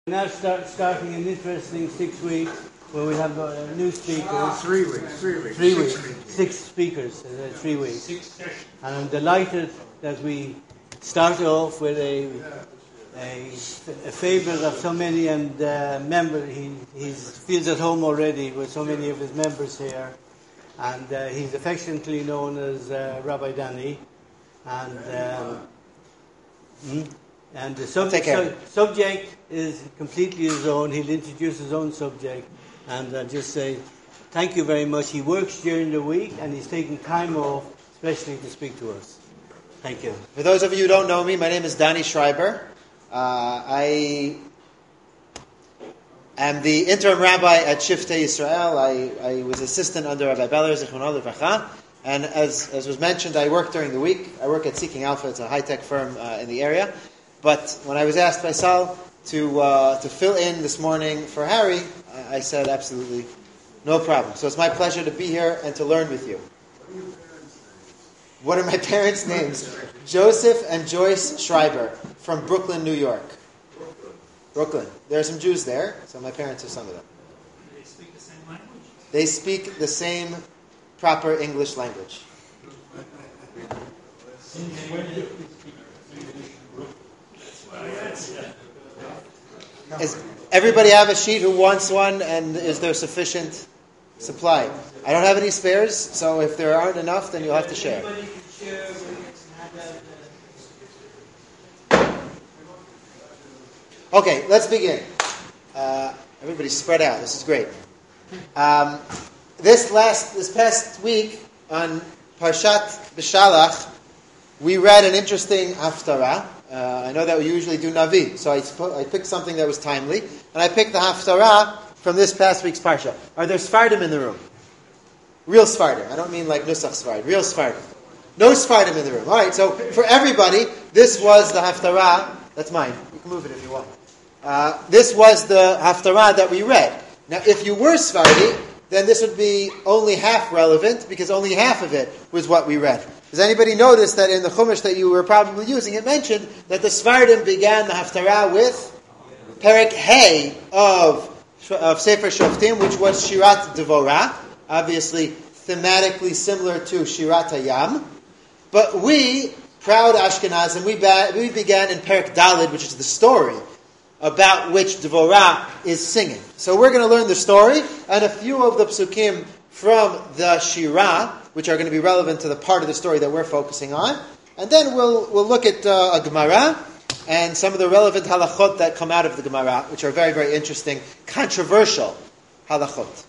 Now starting an interesting 6 weeks where we have new speakers. 3 weeks. 3 weeks. 6 speakers, 3 weeks. And I'm delighted that we start off with a favourite of so many and member. He feels at home already with so many of his members here. And he's affectionately known as Rabbi Danny. And the subject is completely his own. He'll introduce his own subject. And I'll just say thank you very much. He works during the week and he's taking time off, especially to speak to us. Thank you. For those of you who don't know me, my name is Danny Schreiber. I am the interim rabbi at Shiftei Yisrael. I was assistant under Rabbi Beller, Zichrono Livracha. And as was mentioned, I work during the week. I work at Seeking Alpha. It's a high-tech firm in the area. But when I was asked by Sal to fill in this morning for Harry, I said absolutely no problem. So it's my pleasure to be here and to learn with you. What are my parents' names? Joseph and Joyce Schreiber from Brooklyn, New York. Brooklyn. There are some Jews there, so my parents are some of them. Do they speak the same language? They speak the same proper English language. Does everybody have a sheet who wants one, and is there sufficient supply? I don't have any spares, so if there aren't enough, then you'll have to share. Okay, let's begin. Everybody's spread out. This is great. This past week on Parshat B'Shalach, we read an interesting haftarah. I know that we usually do Navi, so I picked something that was timely, and I picked the haftarah from this past week's parsha. Are there Sfardim in the room? Real Sfardim. I don't mean like Nusach Sfardim. Real Sfardim. No Sfardim in the room. All right, so for everybody, this was the haftarah. That's mine. You can move it if you want. This was the haftarah that we read. Now, if you were Sfardi, then this would be only half relevant, because only half of it was what we read. Does anybody notice that in the Chumash that you were probably using, it mentioned that the Sfardim began the haftarah with Perek Hey of Sefer Shoftim, which was Shirat Devorah, obviously thematically similar to Shirat Hayam. But we, proud Ashkenazim, we began in Perek Dalid, which is the story about which Devorah is singing. So we're going to learn the story and a few of the psukim from the Shirah, which are going to be relevant to the part of the story that we're focusing on. And then we'll look at a Gemara and some of the relevant halachot that come out of the Gemara, which are very, very interesting, controversial halachot.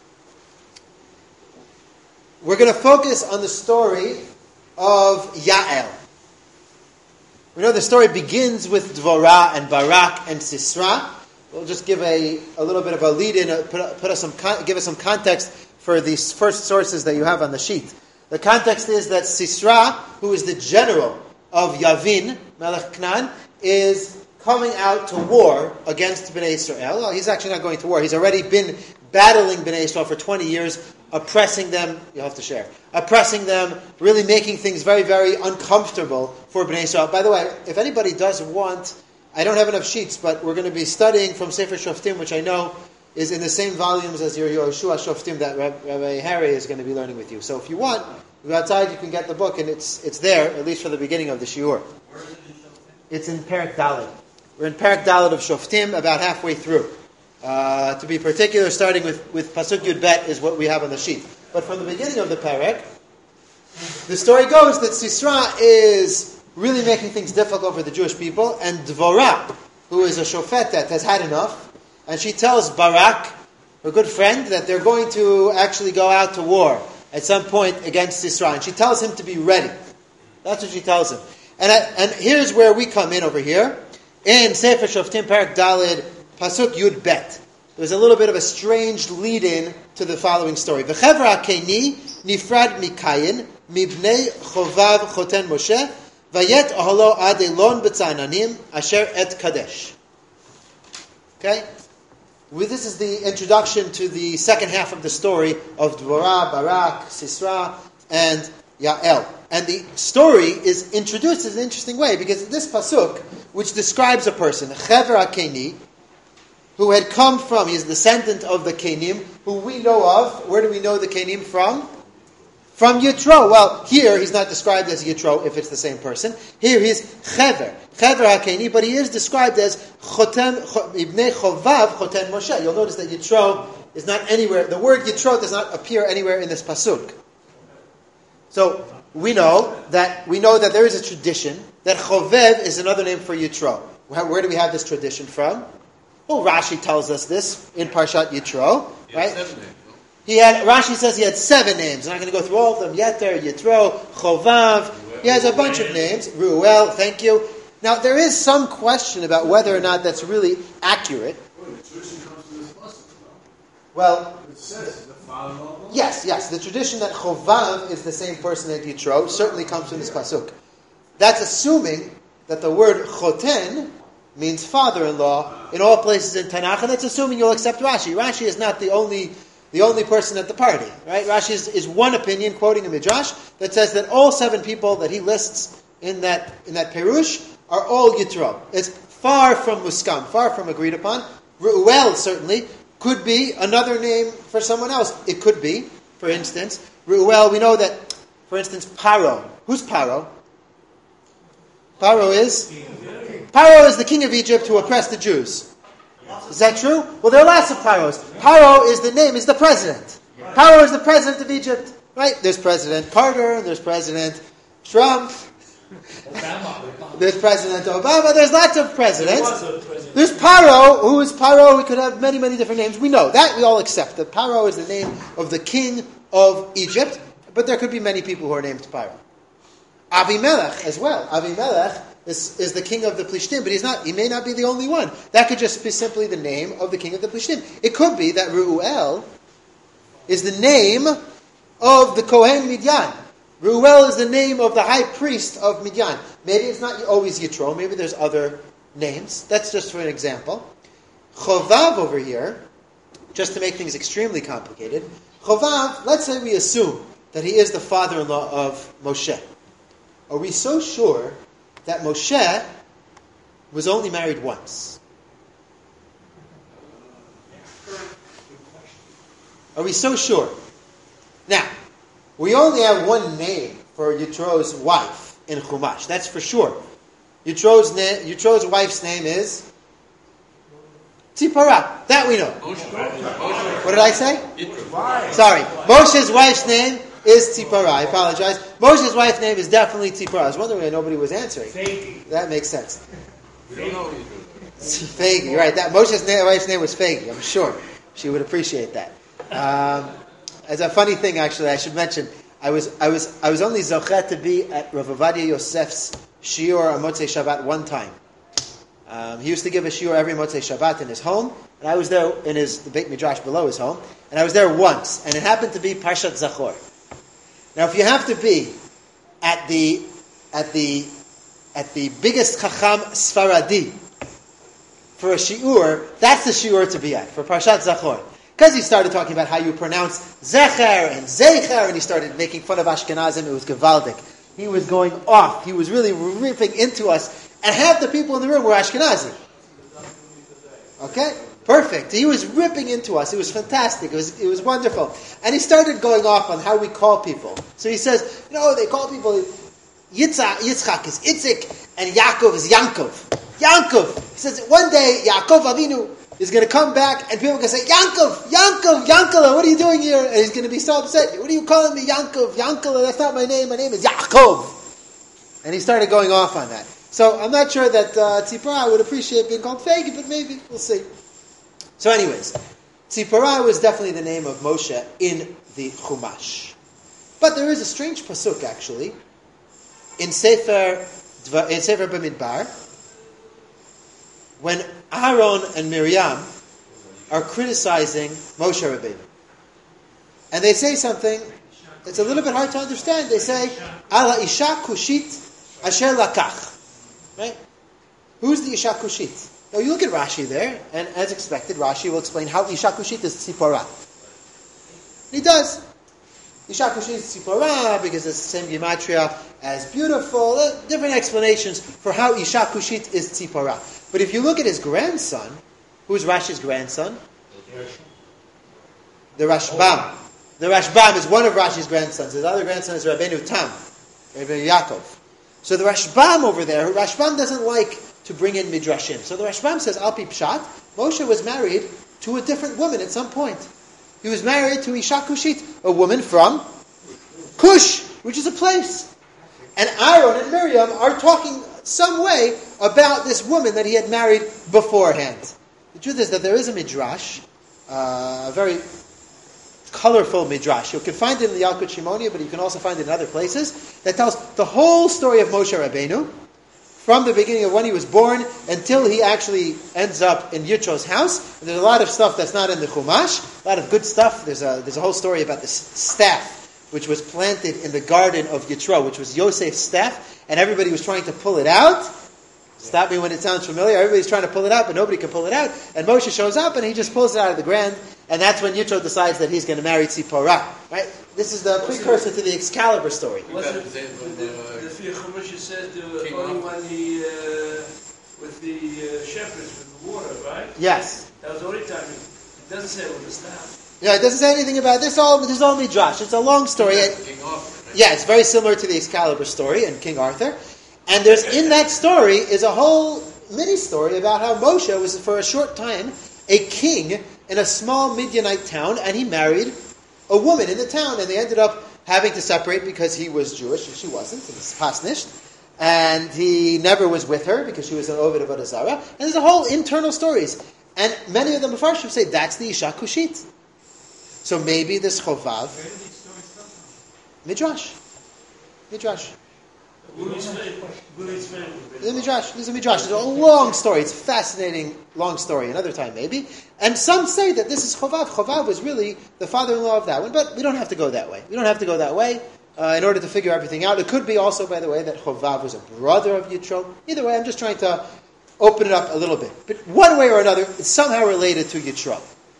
We're going to focus on the story of Yael. We know the story begins with Dvorah and Barak and Sisra. We'll just give a little bit of a lead-in, give us some context for these first sources that you have on the sheet. The context is that Sisra, who is the general of Yavin, Melech Canaan, is coming out to war against Bnei Israel. Well, he's actually not going to war. He's already been battling Bnei Israel for 20 years, oppressing them. You'll have to share. Oppressing them, really making things very, very uncomfortable for Bnei Israel. By the way, if anybody does want, I don't have enough sheets, but we're going to be studying from Sefer Shoftim, which I know is in the same volumes as your Yehoshua Shoftim that Rabbi Harry is going to be learning with you. So if you want, go outside, you can get the book, and it's there, at least for the beginning of the shiur. Where is it in Shoftim? It's in Perek Daled. We're in Perek Daled of Shoftim, about halfway through. To be particular, starting with Pasuk Yud Bet is what we have on the sheet. But from the beginning of the Perek, the story goes that Sisra is really making things difficult for the Jewish people, and Dvorah, who is a shofetet, has had enough, and she tells Barak, her good friend, that they're going to actually go out to war at some point against Sisra, and she tells him to be ready. That's what she tells him. And here's where we come in over here. In Sefer Shoftim Perek Daled, Pasuk Yud Bet. There's a little bit of a strange lead-in to the following story. V'chevra Keni nifrad mikayin mibnei chovav choten Moshe vayet ohalo ad elon b'tzananim asher et kadesh. Okay? This is the introduction to the second half of the story of Dvorah, Barak, Sisra, and Yael. And the story is introduced in an interesting way, because this pasuk, which describes a person, Chever HaKeni, who had come from, he's a descendant of the Kenim, who we know of. Where do we know the Kenim from? From Yitro. Well, here he's not described as Yitro if it's the same person. Here he's Chever HaKeni, but he is described as Ibnei Chovav Choten Moshe. You'll notice that Yitro is not anywhere. The word Yitro does not appear anywhere in this pasuk. So we know that there is a tradition that Chovev is another name for Yitro. Where do we have this tradition from? Well, Rashi tells us this in Parshat Yitro, right? Rashi says he had 7 names. I'm not going to go through all of them. Yeter, Yitro, Chovav. He has a bunch of names. Ruel, thank you. Now, there is some question about whether or not that's really accurate. Well, yes. The tradition that Chovav is the same person as Yitro certainly comes from this pasuk. That's assuming that the word Choten means father-in-law in all places in Tanakh, and that's assuming you'll accept Rashi. Rashi is not the only person at the party, right? Rashi is one opinion, quoting a midrash, that says that all 7 people that he lists in that Perush are all Yitro. It's far from muskam, far from agreed upon. Ruel certainly could be another name for someone else. It could be, for instance, Ruel. We know that, for instance, Paro. Who's Paro? Paro is the king of Egypt who oppressed the Jews. Is that true? Well, there are lots of Paros. Paro is the president. Paro is the president of Egypt. Right? There's President Carter, there's President Trump, there's President Obama, there's lots of presidents. There's Paro, who is Paro, he could have many, many different names. We know that, we all accept that Paro is the name of the king of Egypt, but there could be many people who are named Paro. Avimelech as well. Avimelech is the king of the Plishtim, but he may not be the only one. That could just be simply the name of the king of the Plishtim. It could be that Reuel is the name of the Kohen Midyan. Reuel is the name of the high priest of Midyan. Maybe it's not always Yitro, maybe there's other names. That's just for an example. Chovav over here, just to make things extremely complicated, Chovav, let's say we assume that he is the father-in-law of Moshe. Are we so sure that Moshe was only married once? Are we so sure? Now, we only have one name for Yitro's wife in Chumash. That's for sure. Yitro's wife's name is Tzipora. That we know. What did I say? Sorry. Moshe's wife's name is Tzipora. I apologize. Moshe's wife's name is definitely Tzipora. I was wondering why nobody was answering. That makes sense. Fegi, right. Moshe's wife's name was Fegi, I'm sure. She would appreciate that. As a funny thing, actually, I should mention, I was only zochet to be at Rav Ovadia Yosef's shiur on Motzei Shabbat one time. He used to give a shiur every Motzei Shabbat in his home, and I was there in the Beit Midrash below his home, and I was there once, and it happened to be Parshat Zachor. Now, if you have to be at the biggest Chacham Sfaradi for a shiur, that's the shiur to be at for Parshat Zachor. Because he started talking about how you pronounce Zecher and Zeicher, and he started making fun of Ashkenazim. It was gewaldic. He was going off. He was really ripping into us. And half the people in the room were Ashkenazi. Okay? Perfect. He was ripping into us. It was fantastic. It was wonderful. And he started going off on how we call people. So he says, they call people Yitzchak is Itzik, and Yaakov is Yankov. Yankov. He says, one day, Yaakov Avinu is going to come back, and people are going to say, Yankov, Yankala, what are you doing here? And he's going to be so upset. What are you calling me, Yankov? Yankala, that's not my name. My name is Yaakov. And he started going off on that. So I'm not sure that Tzipora would appreciate being called Fegi, but maybe, we'll see. So anyways, Tzipora was definitely the name of Moshe in the Chumash. But there is a strange pasuk, actually, in Sefer Bamidbar, when Aaron and Miriam are criticizing Moshe Rabbeinu. And they say something that's a little bit hard to understand. They say, Al ha'isha kushit asher lakach. Right? Who's the Isha Kushit? Now you look at Rashi there, and as expected, Rashi will explain how Isha Kushit is Tzipora. He does. Isha Kushit is Tzipora because it's the same gematria as beautiful. Different explanations for how Isha Kushit is Tzipora. But if you look at his grandson, Who's Rashi's grandson? The Rashbam. The Rashbam is one of Rashi's grandsons. His other grandson is Rabbeinu Tam, Rabbeinu Yaakov. So the Rashbam over there, Rashbam doesn't like to bring in Midrashim. So the Rashbam says, Al Pi Pshat, Moshe was married to a different woman at some point. He was married to Isha Kushit, a woman from Kush, which is a place. And Aaron and Miriam are talking some way about this woman that he had married beforehand. The truth is that there is a Midrash, a very colorful Midrash. You can find it in the Yalkut Shimonia, but you can also find it in other places, that tells the whole story of Moshe Rabbeinu, from the beginning of when he was born until he actually ends up in Yitro's house. And there's a lot of stuff that's not in the Chumash, a lot of good stuff. There's a whole story about this staff, which was planted in the garden of Yitro, which was Yosef's staff, and everybody was trying to pull it out. Stop me when it sounds familiar. Everybody's trying to pull it out, but nobody can pull it out. And Moshe shows up, and he just pulls it out of the ground, and that's when Yitro decides that he's going to marry Tzipporah. Right? This is the precursor to the Excalibur story. Was it the Vier Chumash said only when he with the shepherds with the water, right? Yes. That was the only time. It doesn't say it with the staff. Yeah, it doesn't say anything about this. This is all Midrash. It's a long story. King Arthur. Right? Yeah, it's very similar to the Excalibur story and King Arthur. And there's in that story is a whole mini story about how Moshe was for a short time a king in a small Midianite town, and he married a woman in the town, and they ended up having to separate because he was Jewish and she wasn't. It was pasnished. And he never was with her because she was an Ovid of Avodah Zarah. And there's a whole internal stories. And many of the Mefarshim say that's the Isha Kushit. So maybe this Chovav. Midrash. This This is a Midrash. It's a long story. It's a fascinating long story. Another time, maybe. And some say that this is Chovav. Chovav was really the father-in-law of that one. But we don't have to go that way. In order to figure everything out. It could be also, by the way, that Chovav was a brother of Yitro. Either way, I'm just trying to open it up a little bit. But one way or another, it's somehow related to Yitro.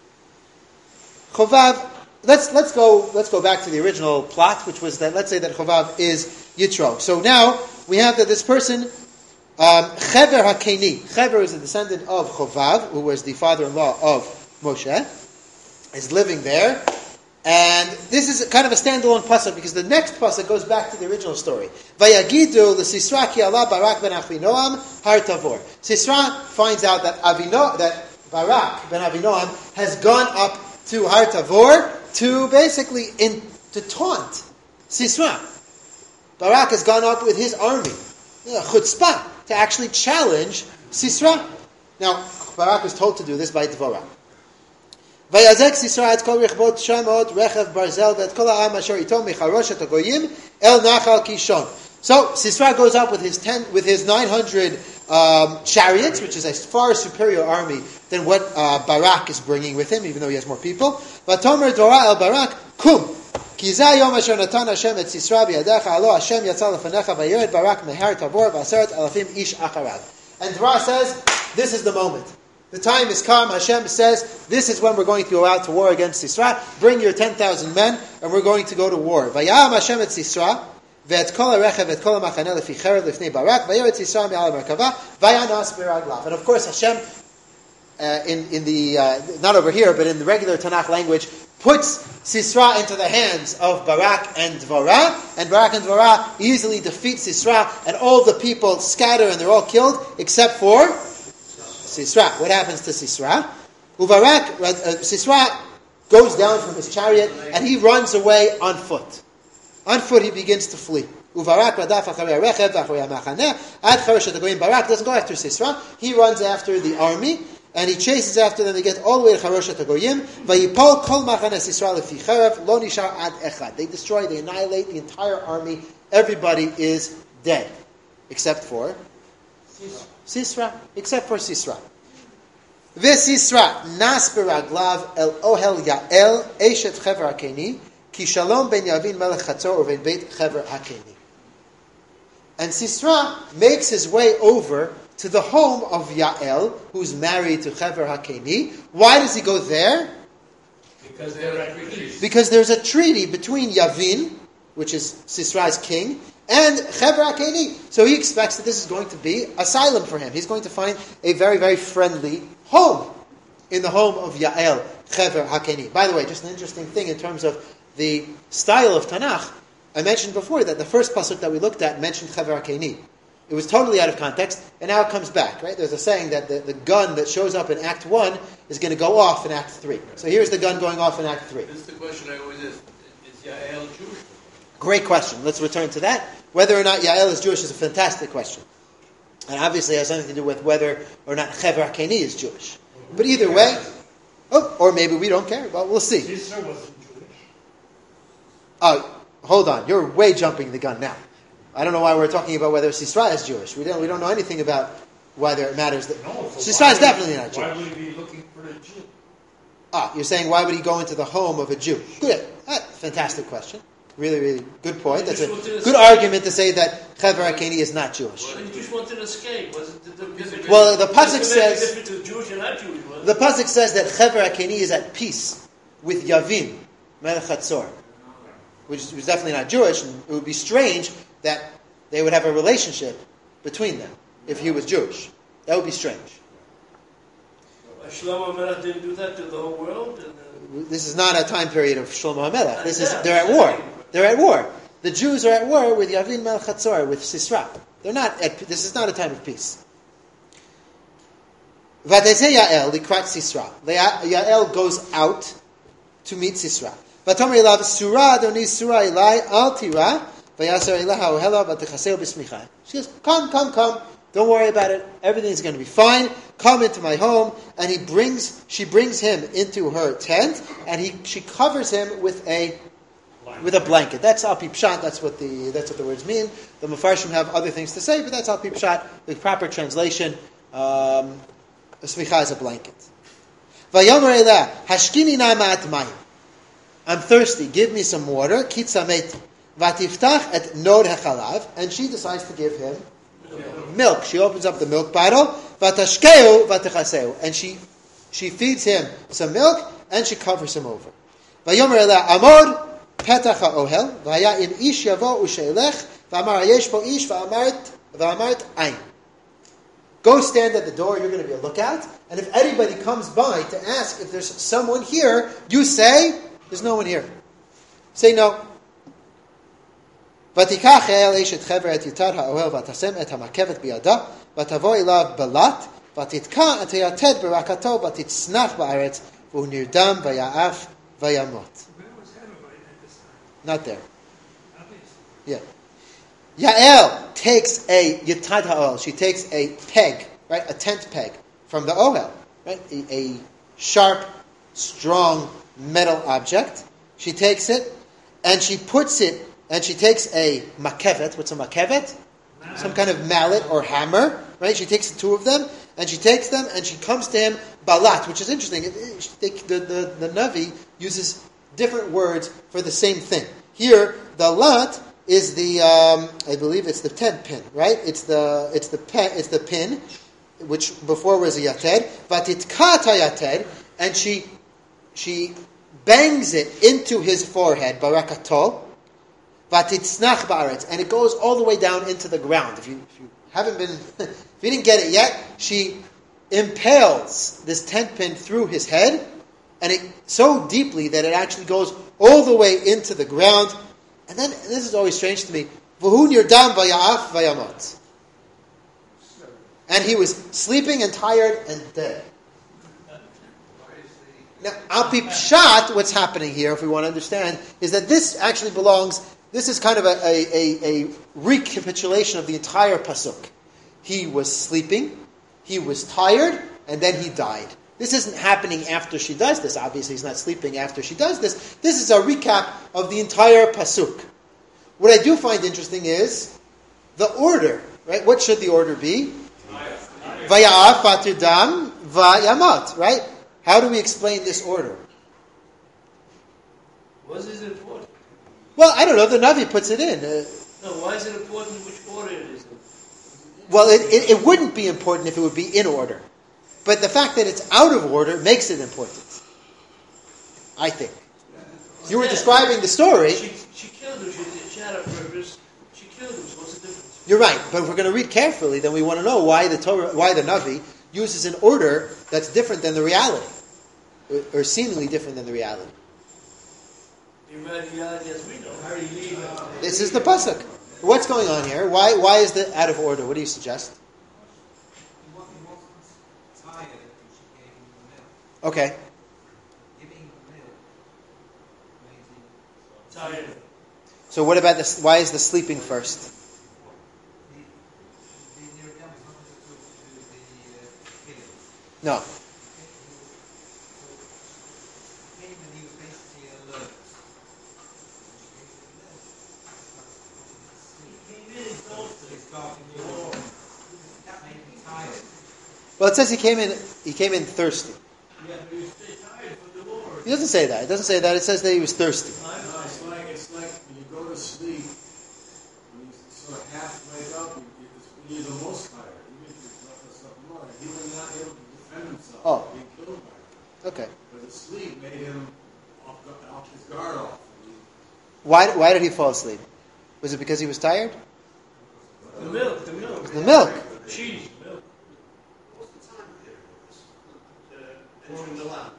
Chovav. Let's go back to the original plot, which was that let's say that Chovav is Yitro. So now we have that this person, Chever HaKeni. Chever is a descendant of Chovav, who was the father-in-law of Moshe, is living there. And this is kind of a standalone pasuk because the next pasuk goes back to the original story. Vayagidu l'Sisra ki ala Barak ben Avinoam har Tavor. Sisra finds out that Barak ben Avinoam has gone up to Har Tavor to basically to taunt Sisra. Barak has gone up with his army, chutzpah, to actually challenge Sisra. Now, Barak was told to do this by Dvorah. Vayazek Sisra et kol rechbot shamot rechev barzel ve'et kol ha'am asher ito mecharoshet hagoyim el nachal Kishon. So Sisra goes up with his 900 chariots, which is a far superior army than what Barak is bringing with him, even though he has more people. Vatomer Dvorah el Barak kum. Ki za yom asher natan Hashem et Sisra b'yadecha alo Hashem yatsa lefanecha vayered Barak mehar Tavor v'aseret alafim ish acharav. And Dvorah says, this is the moment. The time has come. Hashem says, this is when we're going to go out to war against Sisra. Bring your 10,000 men, and we're going to go to war. Vayam Hashem et Sisra, ve'et kol ha'rechev, ve'et kol ha'machaneh lefi cherev lifnei Barak, vayeret Sisra me'al ha'merkava, vayanas b'raglav. And of course, Hashem, in the, not over here, but in the regular Tanakh language, puts Sisra into the hands of Barak and Dvorah, and Barak and Dvorah easily defeat Sisra, and all the people scatter and they're all killed, except for Sisra. What happens to Sisra? Sisra goes down from his chariot and he runs away on foot. On foot he begins to flee. Barak doesn't go after Sisra. He runs after the army and he chases after them. They get all the way to Charoshet HaGoyim. They destroy, they annihilate the entire army. Everybody is dead. Except for Sisra, except for Sisra. V'Sisra nas beraglav el ohel Yael eshet Chever HaKeni ki shalom ben Yavin melech Chatzor uven beit Chever HaKeni. And Sisra makes his way over to the home of Yael, who's married to Chever HaKeni. Why does he go there? Because they're refugees. Because there's a treaty between Yavin, which is Sisra's king, and Chever HaKeni. So he expects that this is going to be asylum for him. He's going to find a very, very friendly home. in the home of Yael Chever Hakeni. By the way, just an interesting thing in terms of the style of Tanakh. I mentioned before that the first pasuk that we looked at mentioned Chever Hakeni. It was totally out of context, and now it comes back, right? There's a saying that the gun that shows up in Act 1 is going to go off in Act 3. So here's the gun going off in Act 3. This is the question I always ask. Is Yael Jewish? Great question. Let's return to that. Whether or not Yael is Jewish is a fantastic question. And obviously it has something to do with whether or not Chever Hakeni is Jewish. But either way, or maybe we don't care. Well, we'll see. Sisra wasn't Jewish. Oh, hold on. You're way jumping the gun now. I don't know why we're talking about whether Sisra is Jewish. We don't know anything about whether it matters. Sisra is definitely not Jewish. Why would he be looking for a Jew? You're saying why would he go into the home of a Jew? Good. Fantastic question. Really, really good point. That's a good argument to say that Chever Hakeni is not Jewish. Well, he just wanted to escape. Well, the pasuk says Jewish and not Jewish. the pasuk says that Chever Hakeni is at peace with Yavin, Melech Hatzor, which is definitely not Jewish, and it would be strange that they would have a relationship between them if he was Jewish. That would be strange. Shlomo HaMelech didn't do that to the whole world. This is not a time period of Shlomo HaMelech. They're at war. They're at war. The Jews are at war with Yavin Melech Hatzor, with Sisra. This is not a time of peace. Vatezeh Yael likrat Sisra. Yael goes out to meet Sisra. Vatomer elav Surah Adoni Surah Elai Al Tira Vayasar Elaha Ohela Vatechaseu B'Smicha. She goes, come. Don't worry about it. Everything's going to be fine. Come into my home. And she brings him into her tent, and she covers him with a blanket. That's al pi pshat. That's what the words mean. The Mefarshim have other things to say, but that's al pi pshat. The proper translation, smicha is a blanket. Vayomer Elah hashkini na ma'at mayim. I'm thirsty. Give me some water. Kitzamet vatiftach et nod hechalav. And she decides to give him milk. She opens up the milk bottle. Vatashkeu vatechaseu. And she feeds him some milk, and she covers him over. Vayomer Elah amod petach ha'ohel v'haya im ish yavo usheilech v'amar yesh bo ish v'amart ayin. Go stand at the door. You're going to be a lookout. And if anybody comes by to ask if there's someone here, you say, there's no one here. Say no. ותיקח אל אשת חבר את יתר האוהל ותשם את המקבת בידה ותבוא אליו בלט ותתקע את היתד ברקתו ותצנח בארץ והוא נרדם ויעף וימות. Not there. Yeah. Yael takes a yitad ha'ohel. She takes a peg, right, a tent peg from the ohel, right, a sharp, strong metal object. She takes it and she puts it. And she takes a makevet. What's a makevet? Some kind of mallet or hammer, right? She takes the two of them, and she takes them, and she comes to him, balat, which is interesting. The Navi uses different words for the same thing. Here, the lat is the, I believe it's the tent pin, right? It's the pin, which before was a yated. Vatitkat yated, and she bangs it into his forehead, barakato. Vatitznach ba'aretz, and it goes all the way down into the ground. If you didn't get it yet, she impales this tent pin through his head, and it so deeply that it actually goes all the way into the ground. And then, this is always strange to me, v'hu nirdam vaya'af vayamot. And he was sleeping and tired and dead. Now, al pi pshat, what's happening here, if we want to understand, is that this actually belongs. This is kind of a recapitulation of the entire pasuk. He was sleeping, he was tired, and then he died. This isn't happening after she does this. Obviously, he's not sleeping after she does this. This is a recap of the entire pasuk. What I do find interesting is the order. Right? What should the order be? Vaya'af vatidam vayamot. Right? How do we explain this order? What is it important? Well, I don't know. The Navi puts it in. No, why is it important which order it is? Well, it wouldn't be important if it would be in order. But the fact that it's out of order makes it important. I think. You were describing the story. She killed him. She had a purpose. She killed him. So what's the difference? You're right. But if we're going to read carefully, then we want to know why the Navi uses an order that's different than the reality. or seemingly different than the reality. The reality as we know. How do you leave it? This is the pasuk. What's going on here? Why is it out of order? What do you suggest? Okay. Tired. So what about this? Why is the sleeping first? No. Well, it says he came in thirsty. Yeah, but you stay tired from the war. He doesn't say that. It doesn't say that. It says that he was thirsty. No, it's like when you go to sleep, when you sort of half wake up, you're the most tired. Even if you've left something more, he was not able to defend himself. Oh. Being killed by it. Okay. But the sleep made him off his guard off. Why did he fall asleep? Was it because he was tired? The milk. The milk. Cheese, milk. What's the time here? Entering the land.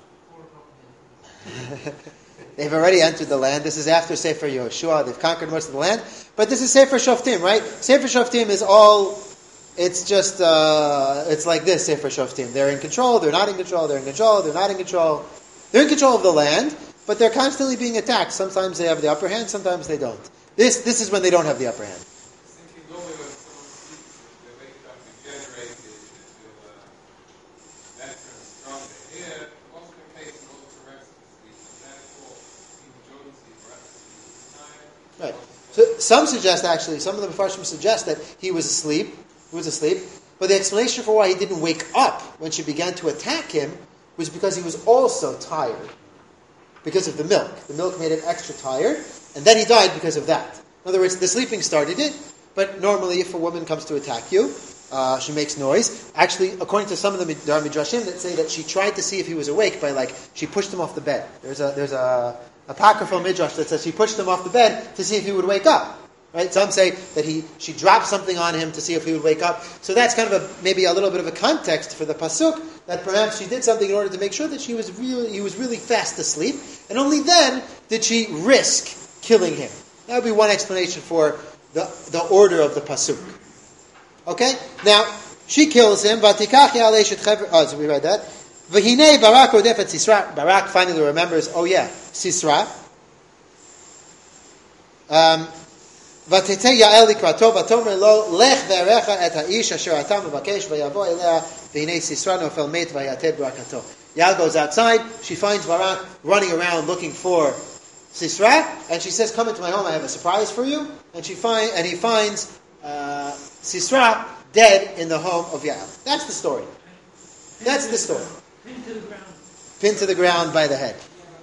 They've already entered the land. This is after Sefer Yehoshua. They've conquered most of the land. But this is Sefer Shoftim, right? Sefer Shoftim is all... It's just... it's like this, Sefer Shoftim. They're in control, they're not in control, they're in control, they're not in control. They're in control of the land, but they're constantly being attacked. Sometimes they have the upper hand, sometimes they don't. This is when they don't have the upper hand. Thinking only when someone sleeps, they wake up regenerated, they feel better and stronger. Here, most of the cases, most terrestrial sleep, and therefore, even Jordan sleep, right? Right. So some suggest, actually, some of the Mepharshim suggest that he was asleep. But the explanation for why he didn't wake up when she began to attack him was because he was also tired. Because of the milk. The milk made him extra tired, and then he died because of that. In other words, the sleeping started it, but normally if a woman comes to attack you, she makes noise. Actually, according to some of the Midrashim that say that she tried to see if he was awake by she pushed him off the bed. There's a apocryphal Midrash that says she pushed him off the bed to see if he would wake up. Right? Some say that she dropped something on him to see if he would wake up. So that's kind of maybe a little bit of a context for the pasuk, that perhaps she did something in order to make sure that he was really fast asleep, and only then did she risk killing him. That would be one explanation for the order of the pasuk. Okay? Now, she kills him, so we read that. V'hinei Barak odef et Sisra. Barak finally remembers, Sisra. ותצא יעל לקראתו ותאמר לו לך ואראך את האיש אשר אתה מבקש ויבוא אליה והנה סיסרא נופל מת ויתד ברכתו. Yael goes outside, she finds Barak running around looking for Sisra, and she says, come into my home, I have a surprise for you. And he finds Sisra dead in the home of Yael. That's the story. That's the story. Pinned to the ground by the head.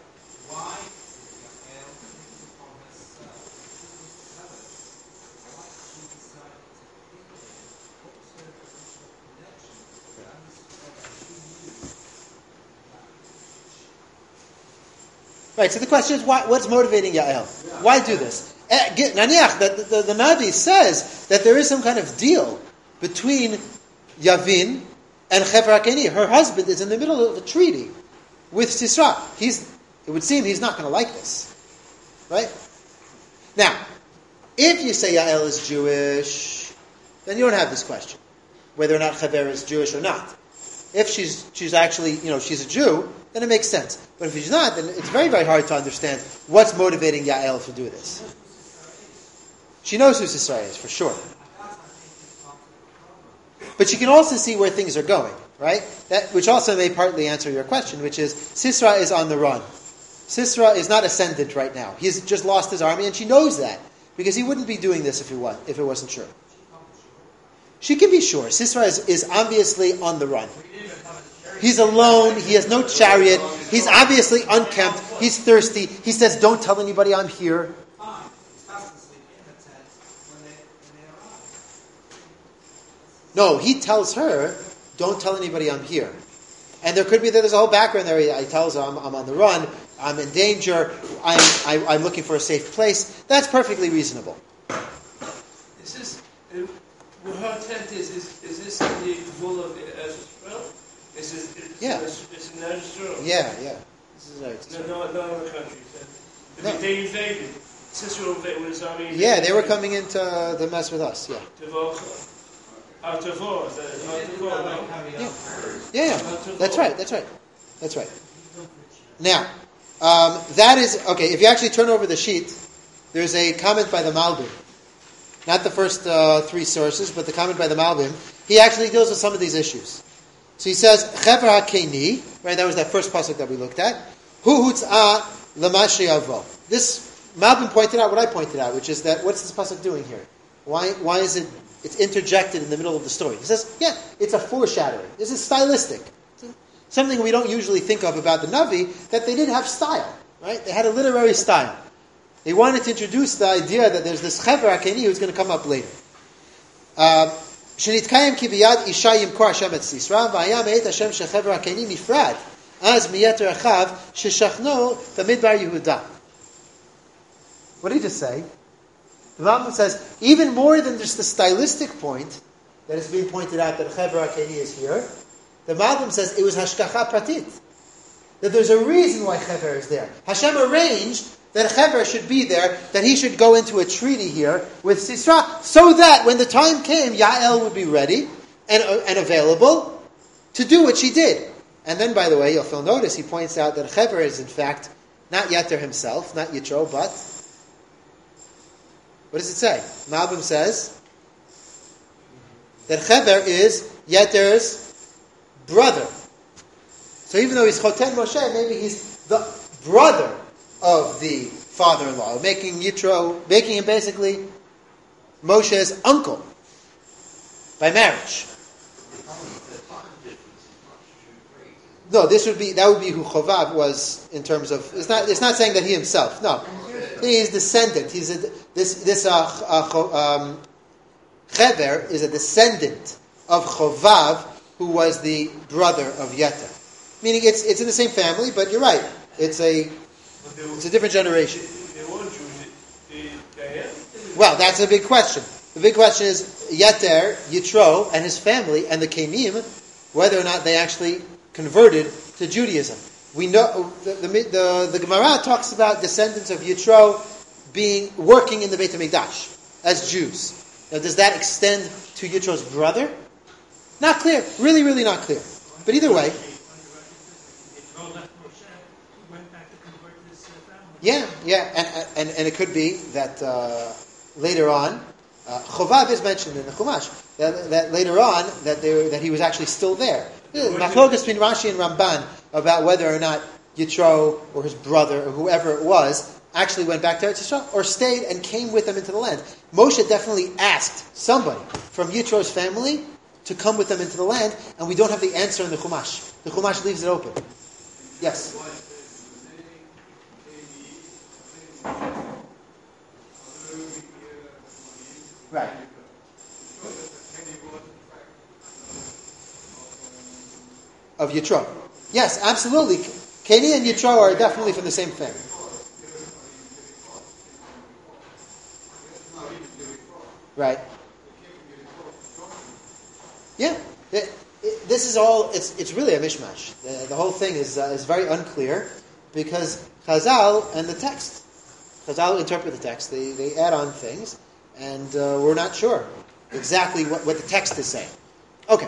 Right, so the question is, what's motivating Yael? Why do this? Naniach, the Navi says that there is some kind of deal between Yavin and Chever HaKeni. Her husband is in the middle of a treaty with Sisra. It would seem he's not going to like this. Right? Now, if you say Yael is Jewish, then you don't have this question, whether or not Chever is Jewish or not. If she's actually, she's a Jew, then it makes sense. But if she's not, then it's very, very hard to understand what's motivating Yael to do this. She knows who Sisra is, for sure. But she can also see where things are going, right? Which also may partly answer your question, which is, Sisra is on the run. Sisra is not ascendant right now. He's just lost his army, and she knows that, because he wouldn't be doing this if it wasn't true. She can be sure. Sisra is obviously on the run. He's alone. He has no chariot. He's obviously unkempt. He's thirsty. He says, don't tell anybody I'm here. No, he tells her, don't tell anybody I'm here. And there could be that there's a whole background there. He tells her, I'm on the run. I'm in danger. I'm looking for a safe place. That's perfectly reasonable. Is this... Her tent is this in the wall of Israel? Is Yeah. It's in Israel. Yeah. This is right. No other countries. No. They invaded. Cicero with his army. Yeah, they were coming in to mess with us. Yeah. Yeah. That's right. Now, that is okay. If you actually turn over the sheet, there's a comment by the Malbim. Not the first three sources, but the comment by the Malbim. He actually deals with some of these issues. So he says, Chever HaKeni, right? That was that first pasuk that we looked at. Hu hutz'a l'mashe avo. This Malbim pointed out what I pointed out, which is that what's this pasuk doing here? Why is it? It's interjected in the middle of the story. He says, yeah, it's a foreshadowing. This is stylistic. Something we don't usually think of about the Navi, that they didn't have style, right? They had a literary style. They wanted to introduce the idea that there's this Chever HaKeni who's going to come up later. Shenitkayim ki biyad isha yimkor Hashem et Sisra, v'haya me'et Hashem shechever HaKeni nifrad, az miyeter achav sheshachno b'midbar Yehuda. What did he just say? The Rambam says, even more than just the stylistic point that is being pointed out that Chever HaKeni is here, the Rambam says it was hashkacha pratit. That there's a reason why Chever is there. Hashem arranged that Chever should be there, that he should go into a treaty here with Sisra, so that when the time came, Yael would be ready and available to do what she did. And then, by the way, you'll notice he points out that Chever is in fact not Yeter himself, not Yitro, but what does it say? Malbim says that Chever is Yeter's brother. So even though he's Choten Moshe, maybe he's the brother of the father-in-law, making him basically Moshe's uncle by marriage. No, that would be who Chovav was in terms of. It's not saying that he himself. No, he's descendant. Chever is a descendant of Chovav, who was the brother of Yeter. Meaning it's in the same family, but you're right. It's a different generation. Well, that's a big question. The big question is Yeter, Yitro, and his family, and the Kenim, whether or not they actually converted to Judaism. We know the Gemara talks about descendants of Yitro working in the Beit HaMikdash as Jews. Now, does that extend to Yitro's brother? Not clear. Really, really not clear. But either way. Yeah, and it could be that later on, Chovav is mentioned in the Chumash. That later on, that he was actually still there. Machlokas between Rashi and Ramban about whether or not Yitro or his brother or whoever it was actually went back to Eretz Yisrael or stayed and came with them into the land. Moshe definitely asked somebody from Yitro's family to come with them into the land, and we don't have the answer in the Chumash. The Chumash leaves it open. Yes. Right. Of Yitro. Yes, absolutely. Keni and Yitro are definitely from the same family. Right. Yeah. This is all, it's really a mishmash. The whole thing is very unclear because Chazal and the text. Chazal interpret the text. They add on things, and we're not sure exactly what the text is saying. Okay.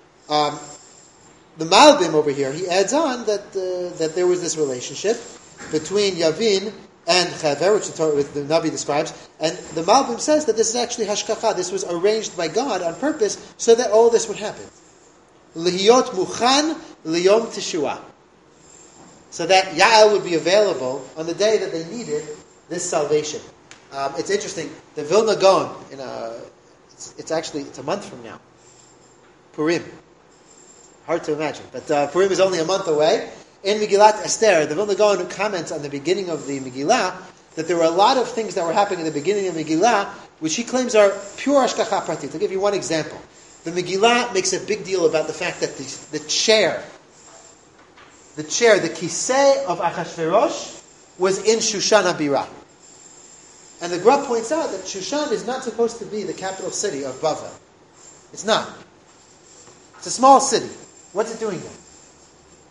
The Malbim over here, he adds on that there was this relationship between Yavin and Chever, which the Navi describes, and the Malbim says that this is actually hashkacha. This was arranged by God on purpose so that all this would happen. Lihiyot muchan liyom teshua. So that Yael would be available on the day that they needed this salvation. It's interesting. The Vilna Gaon, it's a month from now. Purim. Hard to imagine, but Purim is only a month away. In Megillat Esther, the Vilna Gaon comments on the beginning of the Megillah that there were a lot of things that were happening in the beginning of Megillah, which he claims are pure hashkacha pratit. I'll give you one example. The Megillah makes a big deal about the fact that the chair, the kisei of Achashverosh, was in Shushan HaBirah. And the Gra points out that Shushan is not supposed to be the capital city of Bavel. It's not. It's a small city. What's it doing there?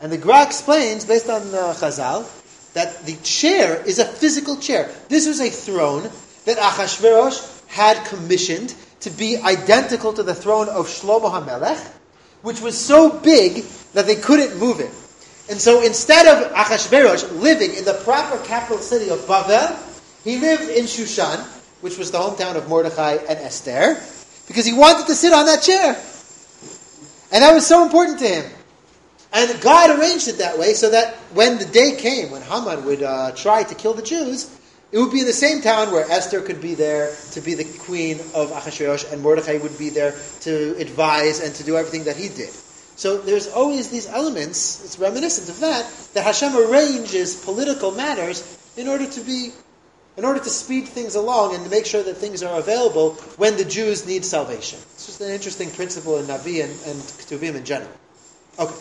And the Gra explains, based on Chazal, that the chair is a physical chair. This was a throne that Achashverosh had commissioned to be identical to the throne of Shlomo HaMelech, which was so big that they couldn't move it. And so instead of Achashverosh living in the proper capital city of Bavel, he lived in Shushan, which was the hometown of Mordechai and Esther, because he wanted to sit on that chair. And that was so important to him. And God arranged it that way so that when the day came, when Haman would try to kill the Jews, it would be in the same town where Esther could be there to be the queen of Achashverosh, and Mordechai would be there to advise and to do everything that he did. So there's always these elements, it's reminiscent of that Hashem arranges political matters in order to speed things along and to make sure that things are available when the Jews need salvation. It's just an interesting principle in Navi and Ketuvim in general. Okay.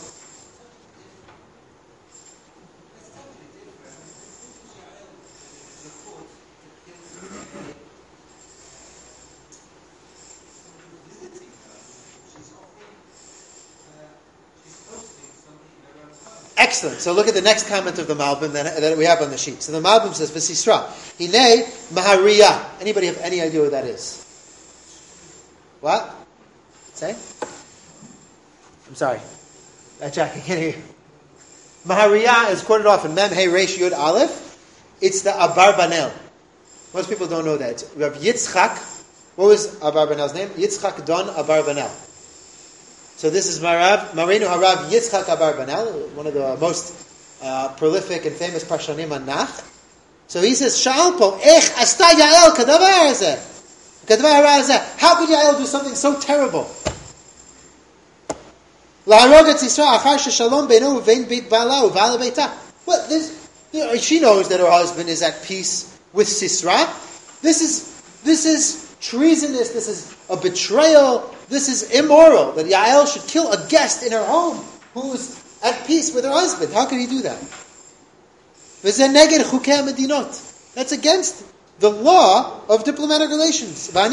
Excellent. So look at the next comment of the Malbim that we have on the sheet. So the Malbim says, V'sisra, Hinei Mahariya. Anybody have any idea what that is? What? Say? I'm sorry. Jack, I can't hear you. Mahariya is quoted often. Mem Hey Reish Yud Aleph. It's the Abarbanel. Most people don't know that. We have Yitzchak. What was Abarbanel's name? Yitzchak Don Abarbanel. So this is Marinu Harav Yitzchak Abarbanel, one of the most prolific and famous Parshanim on Nach. So he says, Sha'alpo, Ech Asta Yael Kadavar Hazeh. Kadavar Hazeh. How could Yael do something so terrible? La'arogat Yisra Achar Shalom Beinu Vein Beit Bala Uvala Beita. What this? She knows that her husband is at peace with Sisra. This is treasonous. This is a betrayal. This is immoral, that Yael should kill a guest in her home who's at peace with her husband. How could he do that? That's against the law of diplomatic relations. So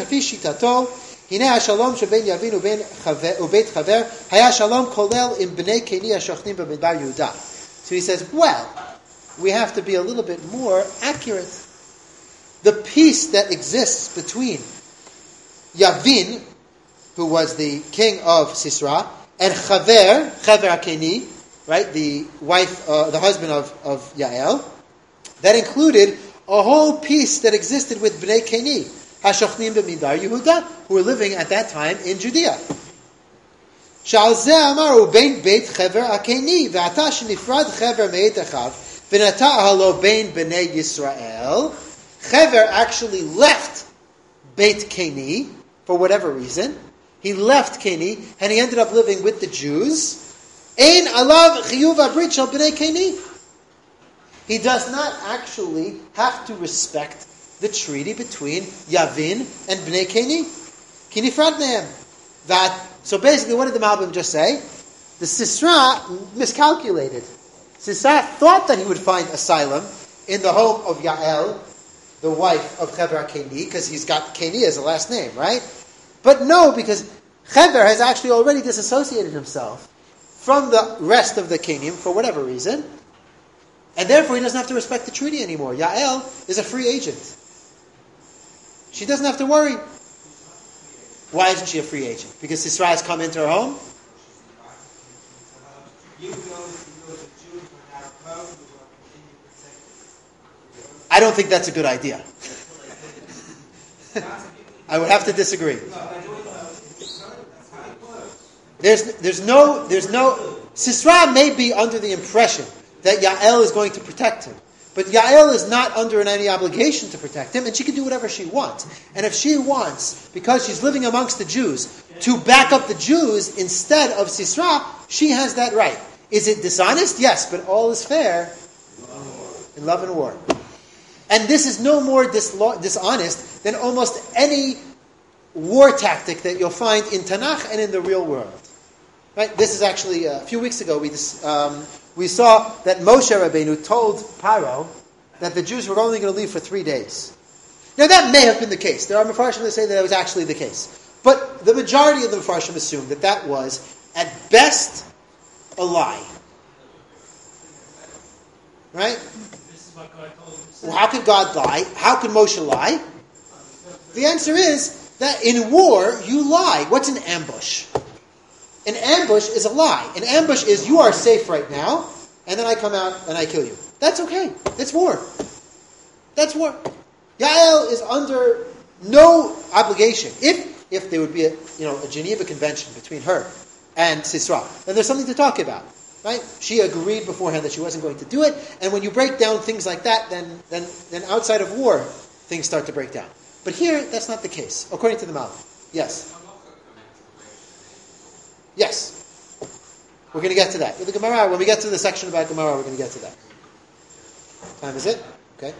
he says, well, we have to be a little bit more accurate. The peace that exists between Yavin, who was the king of Sisra, and Chaver Akeni, right, the wife, the husband of Yael, that included a whole piece that existed with Bnei Keni, Hashochnim b'Midbar Yehuda, who were living at that time in Judea. Shal zeh amaru bein beit Chaver Akeni, ve'ata shenifrad Chaver me'et achav, v'nata halo bein Bnei Yisrael. Chaver actually left Beit Keni for whatever reason. He left Keni and he ended up living with the Jews. Ein alav chiyuv abrit shel bnei Keni. He does not actually have to respect the treaty between Yavin and Bnei Keni. Kinifrad mehem. So basically, what did the Malbim just say? The Sisra miscalculated. Sisra thought that he would find asylum in the home of Yael, the wife of Chaver Keni, because he's got Keni as a last name, right? But no, because Chaver has actually already disassociated himself from the rest of the kingdom for whatever reason, and therefore he doesn't have to respect the treaty anymore. Yael is a free agent. She doesn't have to worry. Why isn't she a free agent? Because Sisra has come into her home? I don't think that's a good idea. I would have to disagree. There's no. Sisra may be under the impression that Yael is going to protect him, but Yael is not under any obligation to protect him, and she can do whatever she wants. And if she wants, because she's living amongst the Jews, to back up the Jews instead of Sisra, she has that right. Is it dishonest? Yes, but all is fair in love and war. And this is no more dishonest than almost any war tactic that you'll find in Tanakh and in the real world. Right? This is actually, a few weeks ago, we saw that Moshe Rabbeinu told Paro that the Jews were only going to leave for 3 days. Now that may have been the case. There are Mefarshim that say that was actually the case. But the majority of the Mefarshim assume that was, at best, a lie. Right? This is what God told him. Well, how could God lie? How could Moshe lie? The answer is that in war, you lie. What's an ambush? An ambush is a lie. An ambush is you are safe right now, and then I come out and I kill you. That's okay. That's war. That's war. Yael is under no obligation. If there would be a Geneva Convention between her and Sisera, then there's something to talk about. Right? She agreed beforehand that she wasn't going to do it, and when you break down things like that, then outside of war, things start to break down. But here, that's not the case, according to the Malbim. Yes? Yes. We're going to get to that. With the Gemara, when we get to the section about Gemara, we're going to get to that. Time is it? Okay.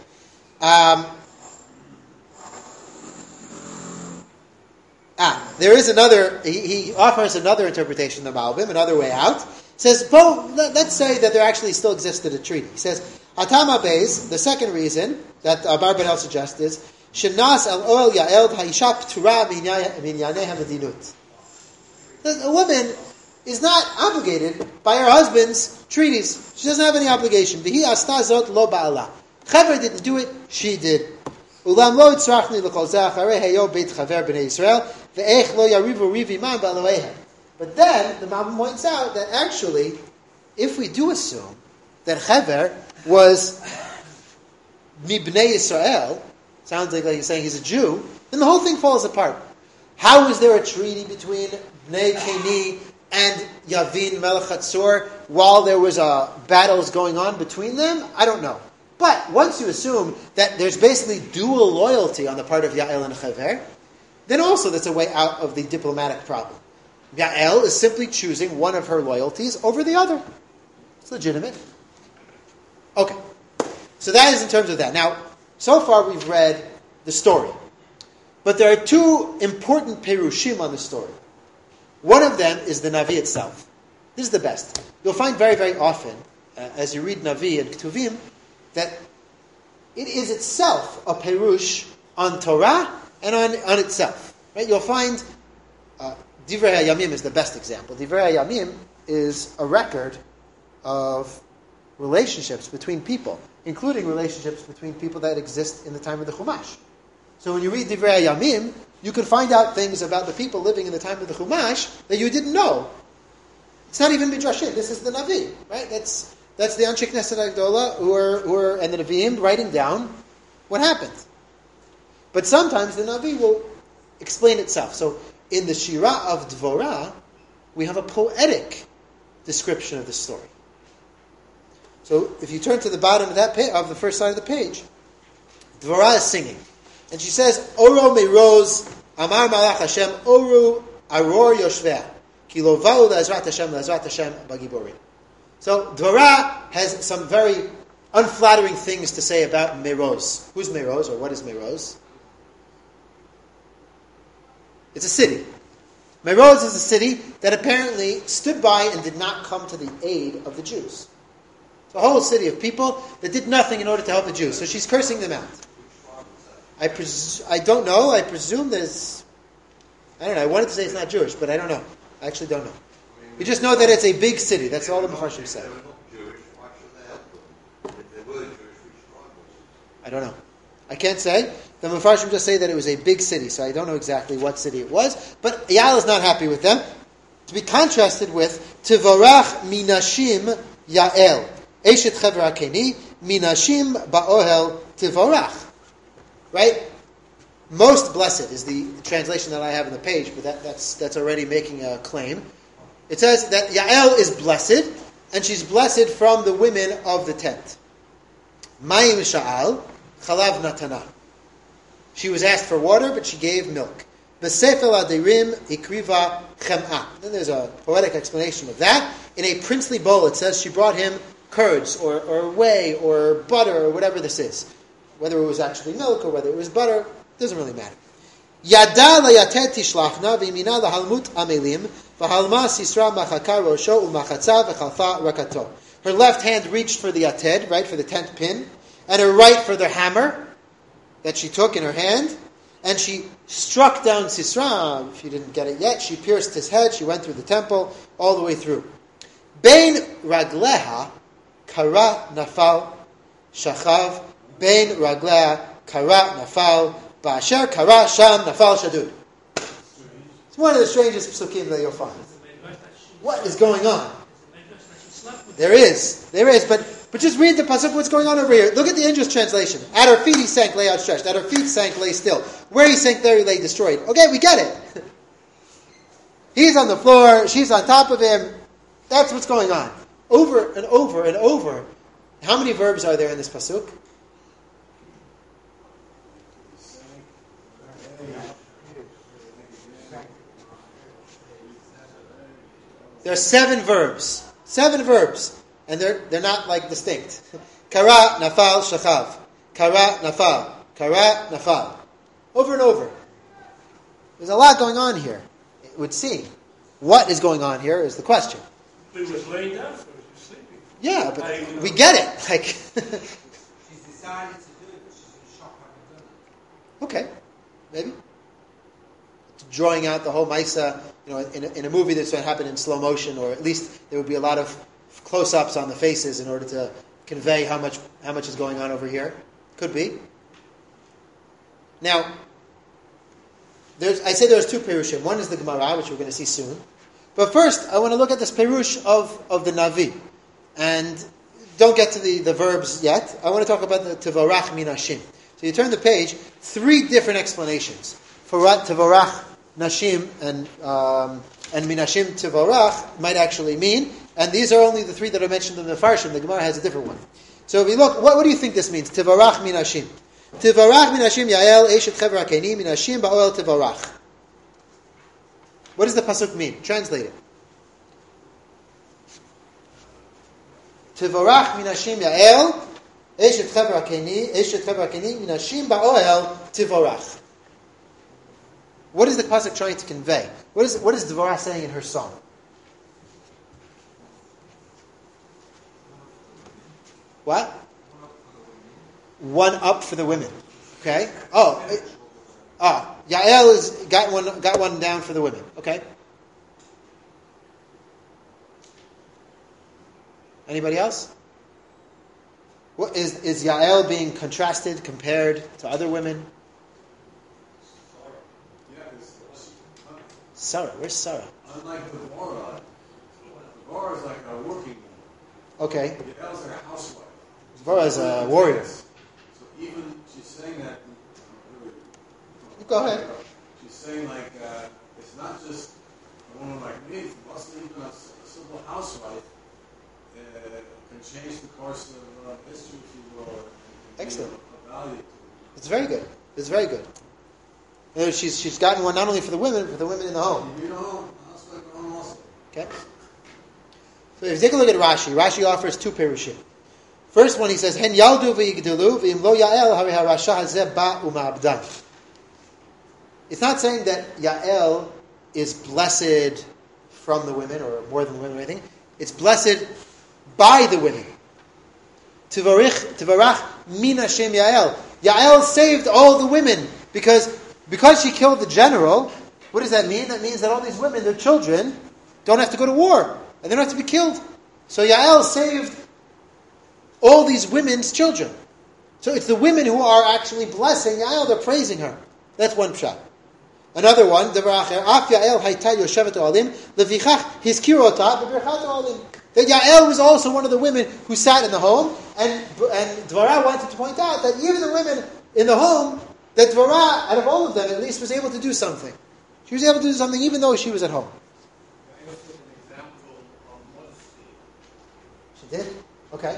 There is another, he offers another interpretation of the Malbim, another way out. Says, let's say that there actually still existed a treaty. He says, Atama Beis, the second reason that Abarbanel suggests is, Shenas al oel Yael ha'isha p'tura minyanei ha'medinut. A woman is not obligated by her husband's treaties. She doesn't have any obligation. V'hi asta zot lo ba'ala. Chaver didn't do it, she did. Ulam lo itzrachni l'kol zeh acharei heyo beit chaver b'nei Yisrael ve'ech lo yarivu riv iman ba'aloehem. But then, the Malbim points out that actually, if we do assume that Chaver was Mibnei Yisrael, sounds like he's saying he's a Jew, then the whole thing falls apart. How is there a treaty between Bnei Keni and Yavin Melech Hatzor while there was battles going on between them? I don't know. But once you assume that there's basically dual loyalty on the part of Yael and Chaver, then also that's a way out of the diplomatic problem. Yael is simply choosing one of her loyalties over the other. It's legitimate. Okay. So that is in terms of that. Now, so far we've read the story. But there are two important perushim on the story. One of them is the Navi itself. This is the best. You'll find very, very often, as you read Navi and Ketuvim, that it is itself a perush on Torah and on itself. Right? You'll find... Divrei HaYamim is the best example. Divrei HaYamim is a record of relationships between people, including relationships between people that exist in the time of the Chumash. So when you read Divrei HaYamim, you can find out things about the people living in the time of the Chumash that you didn't know. It's not even Midrashim. This is the Navi, right? That's the Anshe Knesset Agdola who are and the Naviim writing down what happened. But sometimes the Navi will explain itself. So in the Shira of Dvorah, we have a poetic description of the story. So if you turn to the bottom of that of the first side of the page, Dvorah is singing. And she says, Oro meroz, Amar Malach Hashem, Oru aror yoshveh, ki lo va'u le'ezrat Hashem bagiborim. So Dvorah has some very unflattering things to say about Meroz. Who's Meroz, or what is Meroz? It's a city. Meroz is a city that apparently stood by and did not come to the aid of the Jews. It's a whole city of people that did nothing in order to help the Jews. So she's cursing them out. I don't know. I presume there's... I don't know. I wanted to say it's not Jewish, but I don't know. I actually don't know. We just know that it's a big city. That's all the Mefarshim said. I don't know. I can't say. The Mefarshim just say that it was a big city, so I don't know exactly what city it was. But Yael is not happy with them. To be contrasted with Tivarach minashim Yael. Eshet Chaver HaKeni minashim ba'ohel Tivarach. Right? Most blessed is the translation that I have on the page, but that's already making a claim. It says that Yael is blessed, and she's blessed from the women of the tent. Mayim Sha'al, Chalav Natana. She was asked for water, but she gave milk. B'sefel Adirim Ikriva Chem'ah. Then there's a poetic explanation of that. In a princely bowl, it says she brought him curds, or whey, or butter, or whatever this is. Whether it was actually milk, or whether it was butter, doesn't really matter. Yada layatet tishlachna v'imina lahalmut amelim v'halma sisra machaka rosho u'machatza v'chalfa rakato. Her left hand reached for the yated, right, for the tent pin, and her right for the hammer that she took in her hand, and she struck down Sisra. If you didn't get it yet, she pierced his head. She went through the temple all the way through. Bein ragleha kara nafal shachav, bein raglea, kara nafal, ba'asher kara sham nafal shadud. It's one of the strangest psukim that you'll find. What is going on? There is, but just read the pasuk. What's going on over here? Look at the English translation. At her feet he sank, lay outstretched. At her feet sank, lay still. Where he sank, there he lay destroyed. Okay, we get it. He's on the floor. She's on top of him. That's what's going on. Over and over and over. How many verbs are there in this pasuk? There are 7 verbs. 7 verbs. And they're not like distinct. Kara, nafal, shachav. Kara, nafal. Kara, nafal. Over and over. There's a lot going on here, it would seem. What is going on here is the question. He was laying down, so he was sleeping. Yeah, but we get it. Like, She's decided to do it, but she's in shock having done it. okay, maybe. Drawing out the whole Maisa, in a movie that's going to happen in slow motion, or at least there would be a lot of close-ups on the faces in order to convey how much is going on over here. Could be. Now, I say there's 2 perushim. One is the Gemara, which we're going to see soon. But first, I want to look at this perush of the Navi. And don't get to the verbs yet. I want to talk about the Tevarach Minashim. So you turn the page, 3 different explanations for what Tevarach Nashim and Minashim Tevarach might actually mean. And these are only the 3 that are mentioned in the Farshim. The Gemara has a different one. So if you look, what do you think this means? Tevarach Minashim. Tevarach Minashim Yael Eshet Chevra Keni Minashim Ba'oel Tevarach. What does the pasuk mean? Translate it. Tevarach Minashim Yael Eshet Chevra Keni Minashim Ba'oel Tevarach. What is the pasuk trying to convey? What is Devorah saying in her song? What? One up for the women. Okay. Yael is got one down for the women. Okay. Anybody else? What is Yael being contrasted, compared to other women? Sarah, where's Sarah? Unlike Devorah, Devorah is like a working woman. Okay. Yael's like a housewife. Devorah is a warrior. So even she's saying that. Go ahead. She's saying like it's not just a woman like me. It's also even a simple housewife can change the course of history, if you will. Excellent. A value to it. It's very good. It's very good. She's gotten one not only for the women, but for the women in the home. You know, housewife at home also. Okay. So if you take a look at Rashi, Rashi offers 2 perushim. First one, he says, "Hen yaldu v'yigdelu v'im lo Yael hari harasha hazeh ba u'ma'abdan." It's not saying that Yael is blessed from the women or more than the women or anything. It's blessed by the women. Tivarach min Hashem Yael. Yael saved all the women because she killed the general. What does that mean? That means that all these women, their children, don't have to go to war and they don't have to be killed. So Yael saved all these women's children. So it's the women who are actually blessing Yael. They're praising her. That's one pshat. Another one, Af Yael hayta yoshevet ohalim levichach hizkiru ota b'birchat ohalim. That Yael was also one of the women who sat in the home, and Dvorah wanted to point out that even the women in the home, that Dvorah, out of all of them, at least was able to do something. She was able to do something even though she was at home. Yael was an example of modesty. She did? Okay.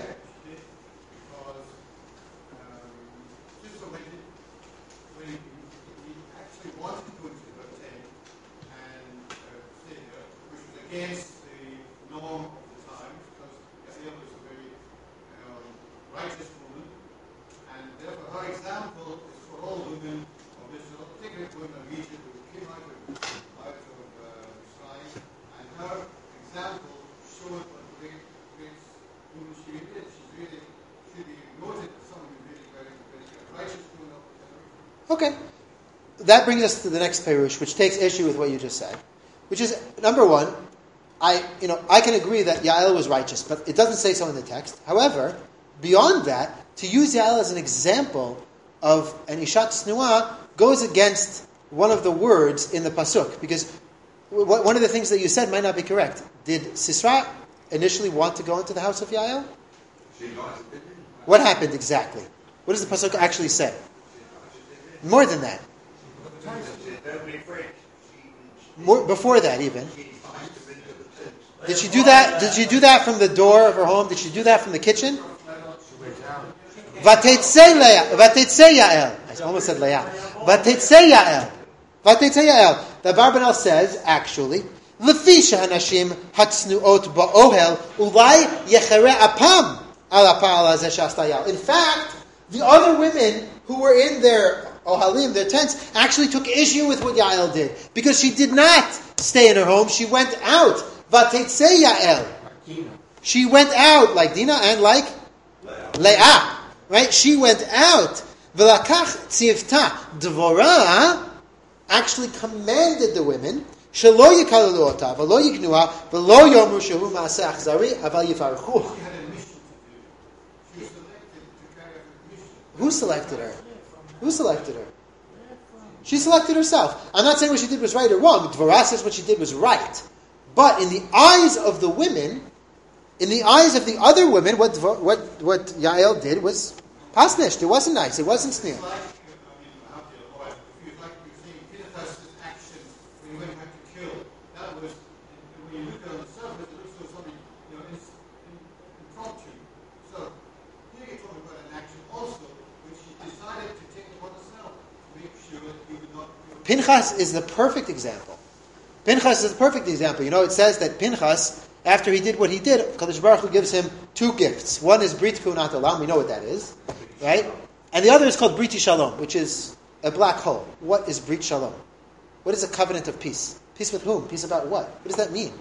Against the norm of the time, because Yael was a very righteous woman, and therefore her example is for all women of Israel, particularly women of Egypt who came out of Mitzrayim, and her example showed what a great woman she really is. She should be noted as someone who really very, very righteous woman of the generation. Okay. That brings us to the next perush, which takes issue with what you just said, which is, number one, I can agree that Yael was righteous, but it doesn't say so in the text. However, beyond that, to use Yael as an example of an Ishat Snuah goes against one of the words in the Pasuk, because one of the things that you said might not be correct. Did Sisra initially want to go into the house of Yael? What happened exactly? What does the Pasuk actually say? More than that. More, before that even. Did she do that? Did she do that from the door of her home? Did she do that from the kitchen? Vatetzei Yael. I almost said Leah. Vatetzei Yael. Vatetzei Yael. The Barbanel says, actually, Lefisha Hanashim Hatznuot Ba'ohel Ulai Yechere Apam Ala Pa'ala Zeshasta Yael. In fact, the other women who were in their Ohalim, their tents, actually took issue with what Yael did, because she did not stay in her home. She went out. Vatetzei Yael. She went out like Dinah and like Leah. Right? She went out. V'lakach tzivta Dvorah actually commanded the women shelo yikalalu ota v'lo yiknua v'lo yomu shehu ma'aseh achzari aval yifarchu. Who selected her? Who selected her? She selected herself. I'm not saying what she did was right or wrong. Dvorah says what she did was right. But in the eyes of the women, in the eyes of the other women, what Yael did was pasnish. It wasn't nice. It wasn't sneer. Pinchas is the perfect example. Pinchas is the perfect example. You know, it says that Pinchas, after he did what he did, Kadosh Baruch Hu gives him two gifts. One is Brit Kunat Olam, we know what that is, right? And the other is called Briti Shalom, which is a black hole. What is Brit Shalom? What is a covenant of peace? Peace with whom? Peace about what? What does that mean?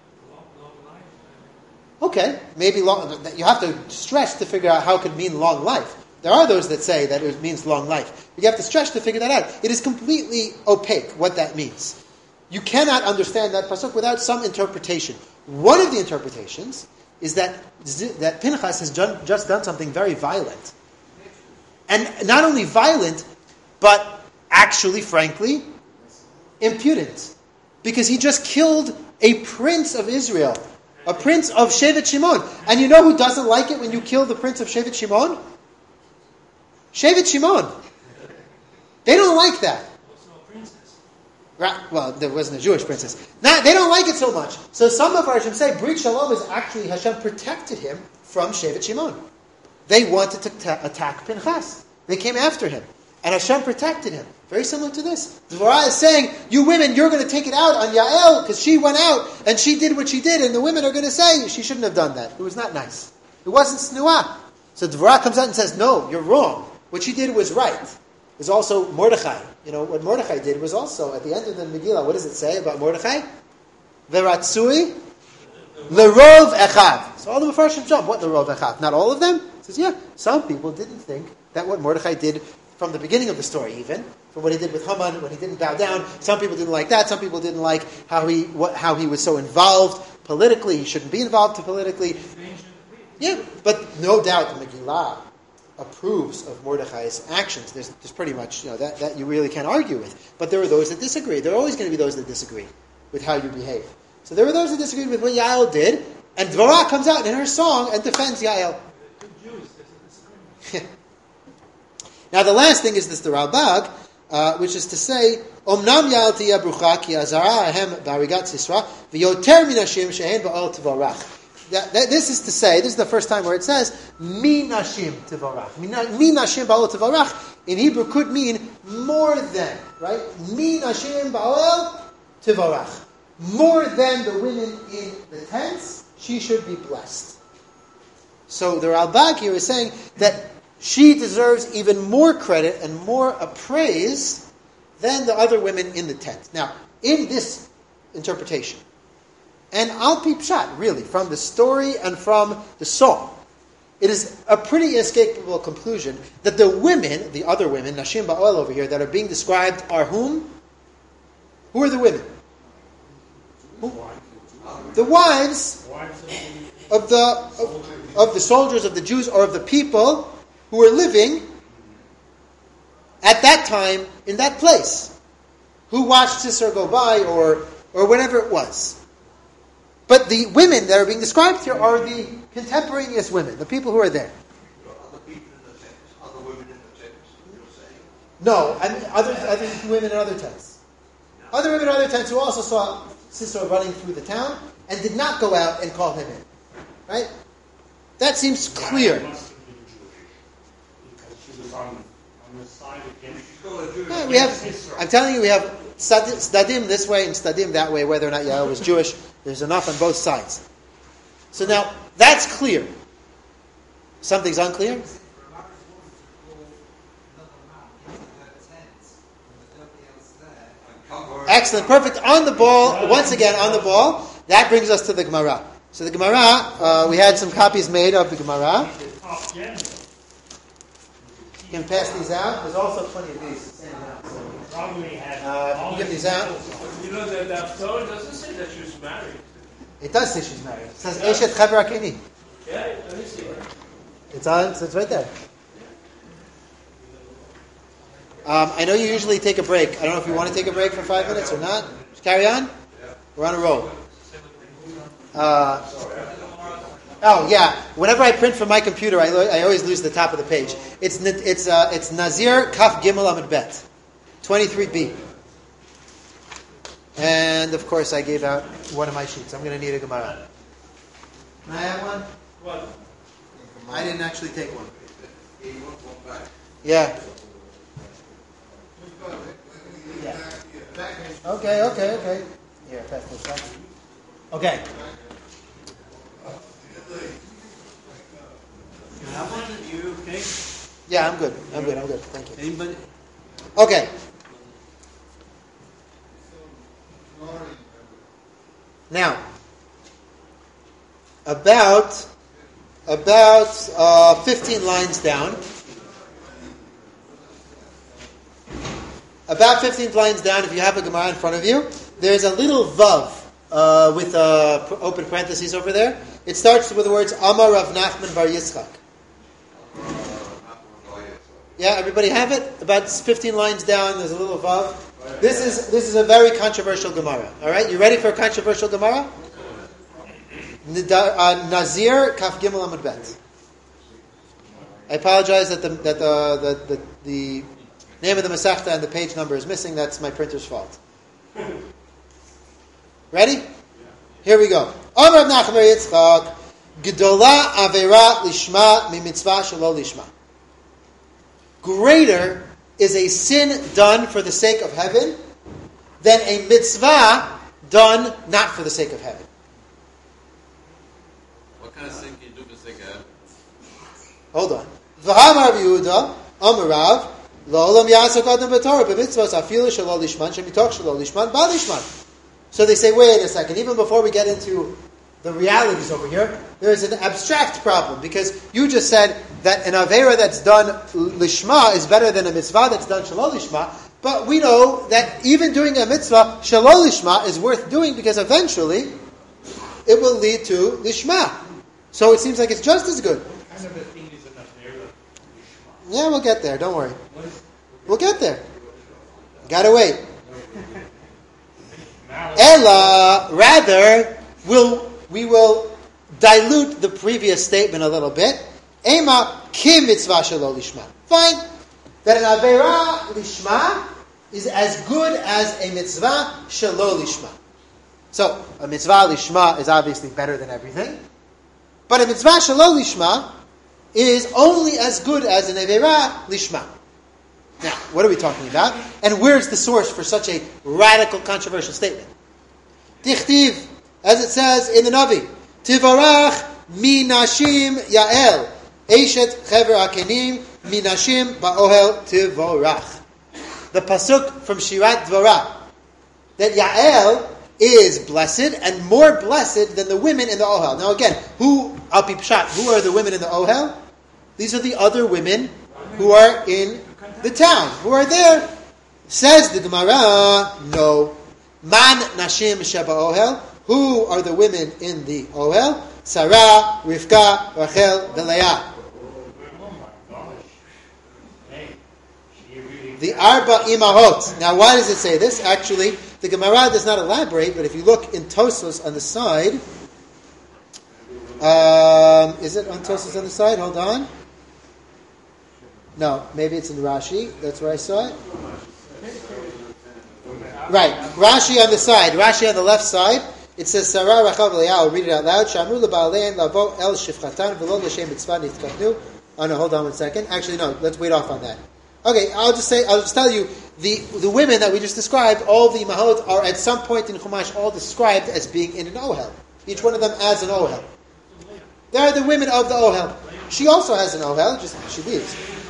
Okay, maybe long. You have to stretch to figure out how it could mean long life. There are those that say that it means long life. But you have to stretch to figure that out. It is completely opaque what that means. You cannot understand that pasuk without some interpretation. One of the interpretations is that Pinchas has just done something very violent. And not only violent, but actually, frankly, impudent. Because he just killed a prince of Israel. A prince of Shevet Shimon. And you know who doesn't like it when you kill the prince of Shevet Shimon? Shevet Shimon. They don't like that. Right? Well, there wasn't a Jewish princess. Now, they don't like it so much. So some of our Hashem say, Brit Shalom is actually Hashem protected him from Shevet Shimon. They wanted to attack Pinchas. They came after him. And Hashem protected him. Very similar to this. Dvorah is saying, you women, you're going to take it out on Yael because she went out and she did what she did. And the women are going to say, she shouldn't have done that. It was not nice. It wasn't snuah. So Dvorah comes out and says, no, you're wrong. What she did was right. There's also Mordechai. You know, what Mordechai did was also, at the end of the Megillah, what does it say about Mordechai? Veratzui lerov echav. So all the Mefarshim jump. What lerov echav? Not all of them? It says, yeah, some people didn't think that what Mordechai did from the beginning of the story even, from what he did with Haman, when he didn't bow down, some people didn't like that. Some people didn't like how he was so involved politically. He shouldn't be involved politically. Yeah, but no doubt the Megillah approves of Mordechai's actions. There's pretty much, that you really can't argue with. But there are those that disagree. There are always going to be those that disagree with how you behave. So there were those that disagreed with what Yael did, and Dvorah comes out in her song and defends Yael. Now the last thing is this, the Ralbag, which is to say, Omnam Yael tiya brucha ki azara ahem barigat sisra v'yoter minashim shehen ba'ol tvorach. This is to say, this is the first time where it says, Mi nashim tivarach. Mi nashim ba'ol tivarach, in Hebrew could mean more than, right? Mi nashim ba'ol tivarach. More than the women in the tents, she should be blessed. So the Ralbag here is saying that she deserves even more credit and more praise than the other women in the tent. Now, in this interpretation, and Al Pi Pshat, really, from the story and from the song, it is a pretty inescapable conclusion that the women, the other women, Nashim Ba'ol over here, that are being described are whom? Who are the women? Who? The wives of the soldiers, of the Jews, or of the people who were living at that time in that place, who watched Sisera go by or whatever it was. But the women that are being described here are the contemporaneous women, the people who are there. Other people in the tents, other women in the tents, you're saying? No, I mean other women in other tents. Other women in other tents who also saw Sisera running through the town and did not go out and call him in. Right? That seems clear. She must have been Jewish because she was on the side against. Yeah, we have. I'm telling you, we have stadim this way and stadim that way. Whether or not Yael was Jewish, there's enough on both sides. So now that's clear. Something's unclear. Excellent, perfect. On the ball, once again on the ball. That brings us to the Gemara. So the Gemara, we had some copies made of the Gemara. You can pass these out. There's also plenty of these. Probably had. You can give these out. You know that the Torah doesn't say that she was married. It does say she's married. It says Eshet Chaver Akeni. Yeah, let me see it. It's right there. I know you usually take a break. I don't know if you want to take a break for 5 minutes or not. Just carry on. We're on a roll. Oh yeah. Whenever I print from my computer, I always lose the top of the page. It's Nazir Kaf Gimel Amud Bet, 23b. And of course, I gave out one of my sheets. I'm going to need a Gemara. Can I have one? What? I didn't actually take one. Yeah. Okay. Here, pass this back. Okay. You okay? Yeah, I'm good. Thank you. Anybody? Okay. Now, about 15 lines down. About 15 lines down, if you have a Gemara in front of you, there's a little vav with open parentheses over there. It starts with the words Amar Rav Nachman Bar Yitzchak. Yeah, everybody have it? About 15 lines down, there's a little vav. This is a very controversial Gemara. All right, you ready for a controversial Gemara? Nazir Kaf Gimel Amud Bet. I apologize that the name of the Masechta and the page number is missing. That's my printer's fault. Ready? Here we go. Amar Rav Nachman Bar Yitzchak, Gedola Avera Lishma Mimitzvah Shelo Lishma. Greater is a sin done for the sake of heaven than a mitzvah done not for the sake of heaven. What kind of sin can you do for the sake of heaven? Hold on. V'hamar Rav Yehuda, Amar Rav, L'olam yasok adam b'Torah b'mitzvahs afilu shelo lishman shemitoch shelo lishman ba lishman. So they say, wait a second. Even before we get into the realities over here, there is an abstract problem because you just said that an avera that's done lishma is better than a mitzvah that's done shelo lishma. But we know that even doing a mitzvah shelo lishma is worth doing because eventually it will lead to lishma. So it seems like it's just as good. What kind of a thing is an avera? Yeah, we'll get there. Don't worry. We'll get there. Gotta wait. Ella, rather, we will dilute the previous statement a little bit. Ema kim mitzvah shelo lishma. Fine. That an avera lishma is as good as a mitzvah shelo lishma. So, a mitzvah lishma is obviously better than everything. But a mitzvah shelo lishma is only as good as an avera lishma. Now, what are we talking about? And where's the source for such a radical, controversial statement? Dichtiv, as it says in the Navi, Tivarach minashim Yael, Eshet Chever Akenim minashim ba'ohel Tivarach. The pasuk from Shirat Dvorah, that Yael is blessed and more blessed than the women in the Ohel. Now again, who are the women in the Ohel? These are the other women who are in the town, who are there. Says the Gemara, no. Man nashim sheba ohel. Who are the women in the ohel? Sarah, Rivka, Rachel, Leah. The Arba Imahot. Now, why does it say this? Actually, the Gemara does not elaborate, but if you look in Tosfos on the side, is it on Tosfos on the side? Hold on. No, maybe it's in Rashi. That's where I saw it. Right, Rashi on the side. Rashi on the left side. It says, Sarah Rachav I'll read it out loud. Shamru l'ba'alein lavo el shifchatan v'lo l'shem mitzvah nitkatnu. Oh no, hold on 1 second. Actually, no, let's wait off on that. Okay, I'll just tell you, the women that we just described, all the imahot are at some point in Chumash all described as being in an ohel. Each one of them as an ohel. They are the women of the ohel. She also has an ohel, just she leaves.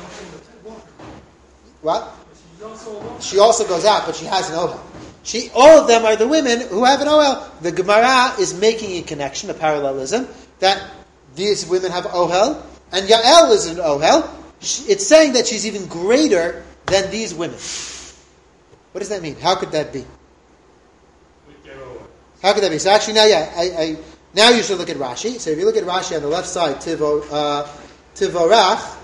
What? She also goes out, but she has an ohel. All of them are the women who have an ohel. The Gemara is making a connection, a parallelism, that these women have ohel, and Yael is an ohel. It's saying that she's even greater than these women. What does that mean? How could that be? How could that be? So actually now, now you should look at Rashi. So if you look at Rashi on the left side, Tivorach,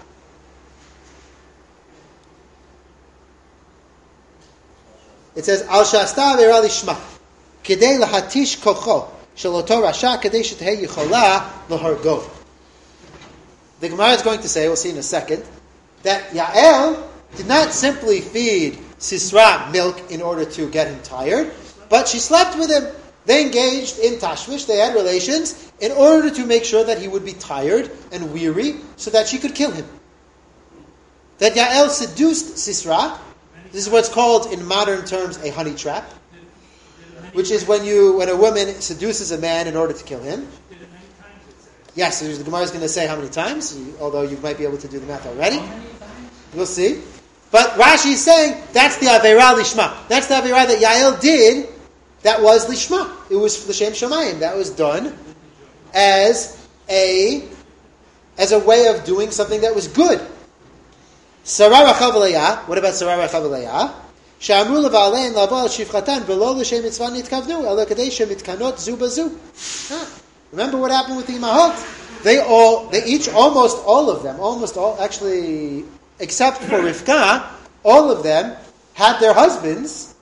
it says, Al Shasta Ve'era Lishma, Kedei Lahatish Kocho, Shaloto Rasha, Kedei Shetehei Yichola L'Hargo. The Gemara is going to say, we'll see in a second, that Yael did not simply feed Sisra milk in order to get him tired, but she slept with him. They engaged in tashmish, they had relations, in order to make sure that he would be tired and weary, so that she could kill him. That Yael seduced Sisra. This is what's called, in modern terms, a honey trap, which is when a woman seduces a man in order to kill him. Yes, so the Gemara is going to say how many times, although you might be able to do the math already. We'll see. But Rashi is saying that's the Aveira Lishma. That's the Aveira that Yael did. That was Lishma. It was L'Shem Shamayim. That was done as a way of doing something that was good. Sarah Rachav Leah. What about Sarah Rachav Leah? Sha'amru leva'alein lavo shivchatan v'lo l'shem mitzvah nitkavnu elo kadei shemitkanot zu bazu. Remember what happened with the Imahot? Almost all of them, actually, except for Rivka, all of them had their husbands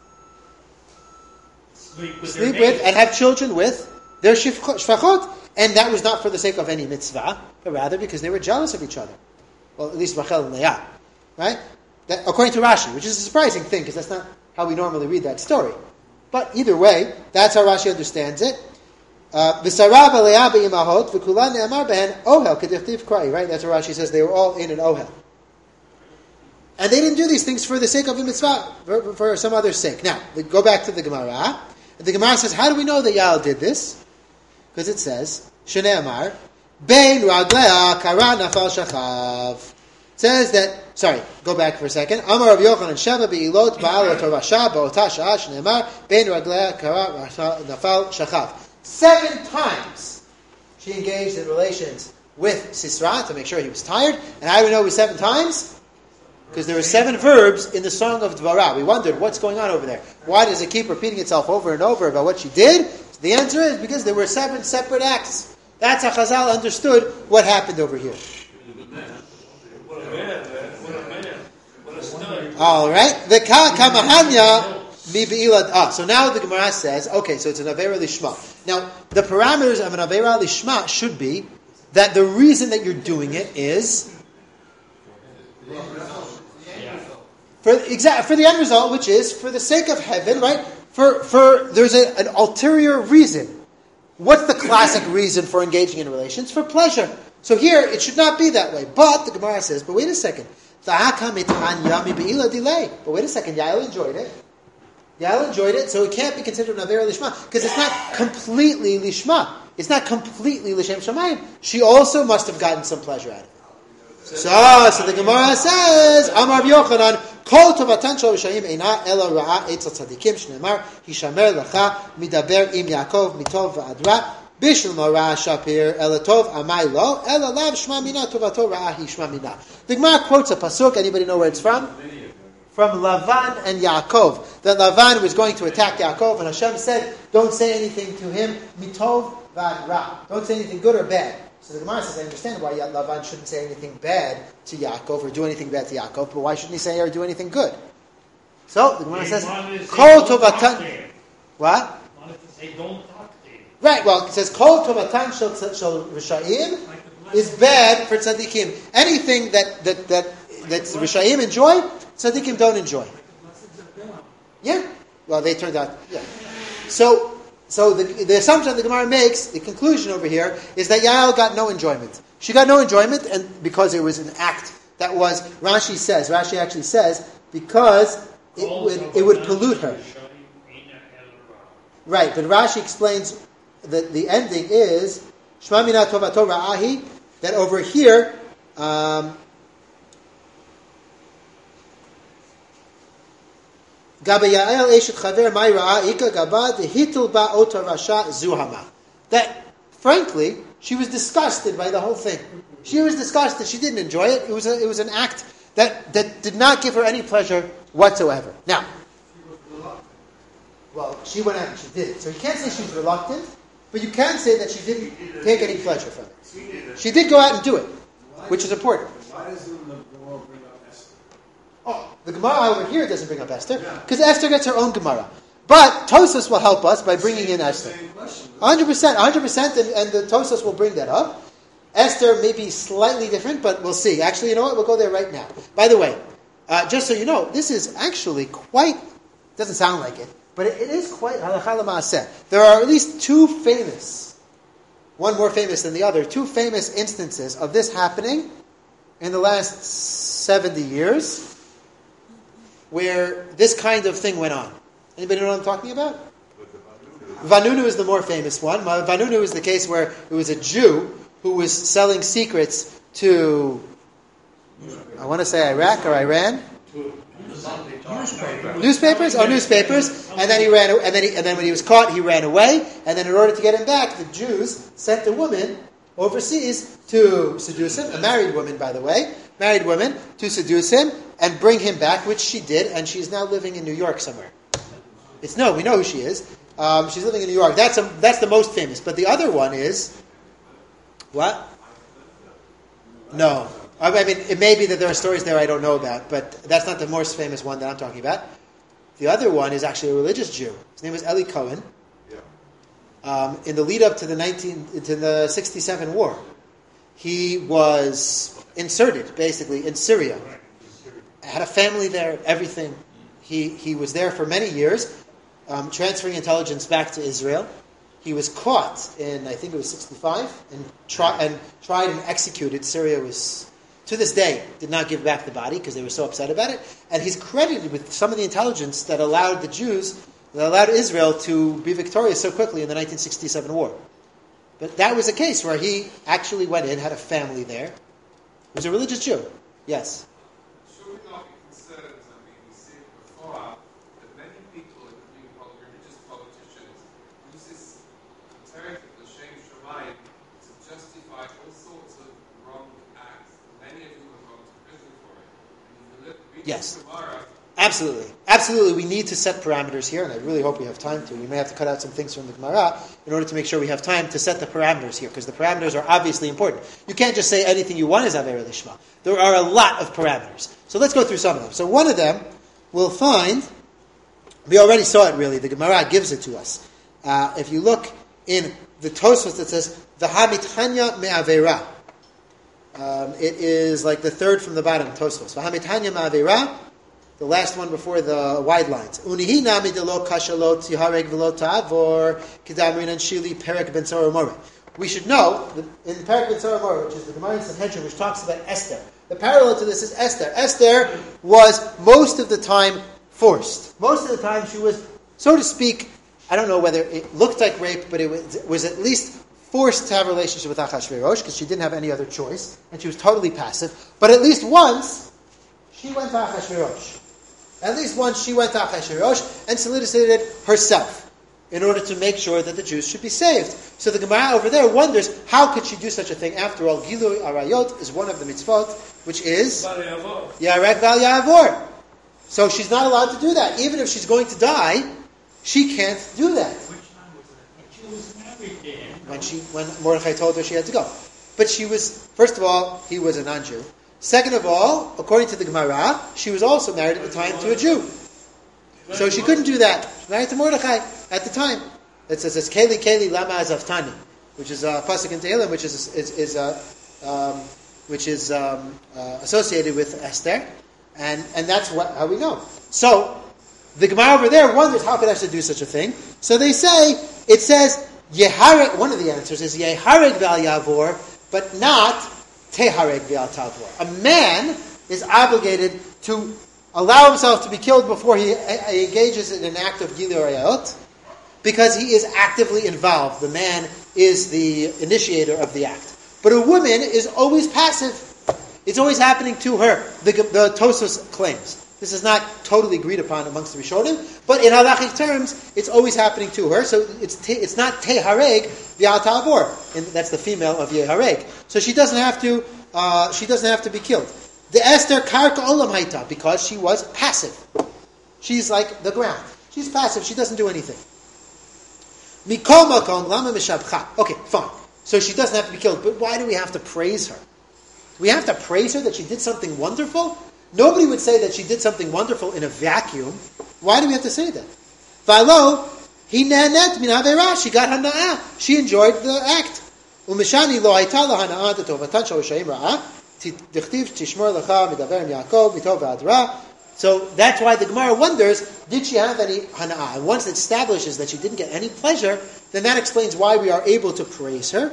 sleep with and have children with their shvachot. And that was not for the sake of any mitzvah, but rather because they were jealous of each other. Well, at least Rachel and Leah. Right? That, according to Rashi, which is a surprising thing, because that's not how we normally read that story. But either way, that's how Rashi understands it. Right? That's what Rashi says. They were all in an ohel. And they didn't do these things for the sake of a mitzvah, for some other sake. Now, we go back to the Gemara. The Gemara says, how do we know that Yael did this? Because it says, Shnei Amar, Bein Raglea Kara Nafal Shachav. It says that, go back for a second. Amar Rav Yochanan Sheva Be'ilot Ba'al Torasha Ba'ota Sha'ah Shnei Amar, Bein Raglea Kara Nafal Shachav. 7 times she engaged in relations with Sisra to make sure he was tired. And how do we know it was 7 times? Because there were 7 verbs in the song of Dvarah. We wondered, what's going on over there? Why does it keep repeating itself over and over about what she did? So the answer is because there were 7 separate acts. That's how Chazal understood what happened over here. What a man. What a stud. All right. The Kamahanya mi be'ilad. So now the Gemara says, okay, so it's an Aveira Lishma. Now, the parameters of an Aveira Lishma should be that the reason that you're doing it is for the end result, which is for the sake of heaven, right? For there's an ulterior reason. What's the classic reason for engaging in relations? For pleasure. So here, it should not be that way. But the Gemara says, but wait a second. But wait a second, Yael enjoyed it. Yael enjoyed it, so it can't be considered an Aveira Lishma, because it's not completely Lishma. It's not completely L'Shem Shamayim. She also must have gotten some pleasure out of it. So the Gemara says, Amar Yochanan, Kol tovatan shel rishayim eina ela ra'a etzel tzadikim shneimar hishamer lecha midaber im Yaakov mitov va'adra bishul ra'a shapir ela tov amai lo ela lav shma mina tovato ra'a hishma mina. The Gemara quotes a pasuk. Anybody know where it's from? From Lavan and Yaakov. That Lavan was going to attack Yaakov, and Hashem said, "Don't say anything to him mitov va'adra. Don't say anything good or bad." So the Gemara says, I understand why Lavan shouldn't say anything bad to Yaakov or do anything bad to Yaakov, but why shouldn't he say or do anything good? So the Gemara says, They wanted to say, Kol don't talk tovatan. there. What? Wanted to say, don't talk there. Right. Well, it says Kol tovatan shel Rishayim is bad for tzaddikim. Anything that Rishayim enjoy, tzaddikim don't enjoy. Yeah. Well, they turned out. Yeah. So the assumption the Gemara makes, the conclusion over here, is that Yael got no enjoyment. She got no enjoyment, and because it was an act that was, Rashi actually says, because it would pollute her. Right, but Rashi explains that the ending is Shema mina tovato ra'ahi, that over here, that, frankly, she was disgusted by the whole thing. She was disgusted. She didn't enjoy it. It was an act that did not give her any pleasure whatsoever. Now, well, she went out and she did it. So you can't say she was reluctant, but you can say that she didn't take any pleasure from it. She did go out and do it, which is important. Why doesn't the Gemara bring up Esther? Oh, the Gemara over here doesn't bring up Esther, because Esther gets her own Gemara. But Tosas will help us by bringing in Esther. 100%, and the Tosas will bring that up. Esther may be slightly different, but we'll see. Actually, you know what? We'll go there right now. By the way, just so you know, this is actually quite, doesn't sound like it, but it is quite halakha l'maaseh. There are at least two famous, one more famous than the other, two famous instances of this happening in the last 70 years where this kind of thing went on. Anybody know what I'm talking about? Vanunu is the more famous one. Vanunu is the case where it was a Jew who was selling secrets to, I want to say Iraq or Iran. Newspapers. And then he ran. And then when he was caught, he ran away. And then in order to get him back, the Jews sent a woman overseas to seduce him. A married woman, by the way, to seduce him and bring him back, which she did. And she's now living in New York somewhere. We know who she is. She's living in New York. That's the most famous. But the other one is what? No. I mean, it may be that there are stories there I don't know about, but that's not the most famous one that I'm talking about. The other one is actually a religious Jew. His name was Eli Cohen. In the lead up to the 67 war, he was inserted basically in Syria. Had a family there, everything. He was there for many years, transferring intelligence back to Israel. He was caught in, I think it was 65, and tried and executed. Syria was, to this day, did not give back the body because they were so upset about it. And he's credited with some of the intelligence that allowed Israel to be victorious so quickly in the 1967 war. But that was a case where he actually went in, had a family there. He was a religious Jew. Yes. Should we not be concerned, we see it before, that many people, including religious politicians, use this imperative, the Shem Shamayim, to justify all sorts of wrong acts, many of whom have gone to prison for it. And if you read Yes. Gemara, Absolutely. We need to set parameters here, and I really hope we have time to. We may have to cut out some things from the Gemara in order to make sure we have time to set the parameters here, because the parameters are obviously important. You can't just say anything you want is Avera Lishma. There are a lot of parameters. So let's go through some of them. So one of them we'll find, we already saw it really, the Gemara gives it to us. If you look in the Tosfos that says, V'hamitanya me'avera. It is like the third from the bottom, Tosfos. V'hamitanya me'avera. The last one before the wide lines. Unihi nami de lo kashalo tihareg v'lo ta'avor kidamrin and shili perek ben Tzorah. We should know that in Perek ben Tzorah, which is the Gemara in Sanhedrin, which talks about Esther. The parallel to this is Esther. Esther was most of the time forced. Most of the time she was, so to speak, I don't know whether it looked like rape, but it was at least forced to have a relationship with Achashverosh because she didn't have any other choice, and she was totally passive. But at least once she went to Achashverosh. At least once she went to Achashverosh and solicited herself in order to make sure that the Jews should be saved. So the Gemara over there wonders, how could she do such a thing? After all, Gilui Arayot is one of the mitzvot, which is Yarek Val Ya'avor. So she's not allowed to do that. Even if she's going to die, she can't do that. Which time was that? She was married then. When Mordechai told her she had to go. But she was, first of all, he was a non-Jew. Second of all, according to the Gemara, she was also married at the time to a Jew. So she couldn't do that. She was married to Mordechai at the time. It says, Keli, Keli, Lama Azaftani, which is a pasuk in Tehillim, which is associated with Esther. And that's how we know. So, the Gemara over there wonders, how could Esther do such a thing? So they say, it says, Yehareg, one of the answers is Yehareg Ve'al Yavor, but not Tehareg Ve'al Tavor. A man is obligated to allow himself to be killed before he engages in an act of Gilui Arayot, because he is actively involved. The man is the initiator of the act. But a woman is always passive. It's always happening to her. The Tosfos claims. This is not totally agreed upon amongst the Rishonim, but in halachic terms, it's always happening to her. So it's not Tehareg Ve'al Tavor, and that's the female of Yehareg. So she doesn't have to. She doesn't have to be killed. The Esther Karka Olam Haita, because she was passive. She's like the ground. She's passive. She doesn't do anything. Mikol Makom Lama Mishabcha. Okay, fine. So she doesn't have to be killed. But why do we have to praise her? We have to praise her that she did something wonderful? Nobody would say that she did something wonderful in a vacuum. Why do we have to say that? Valo, he nenet min avera. She got hana'ah. She enjoyed the act. Umeshani lo hayta la hana'ah tetovatan shoshaim ra'ah. Tichtiv tishmor lecha midaver Yaakov mitov v'adra. So that's why the Gemara wonders, did she have any hana'ah? And once it establishes that she didn't get any pleasure, then that explains why we are able to praise her.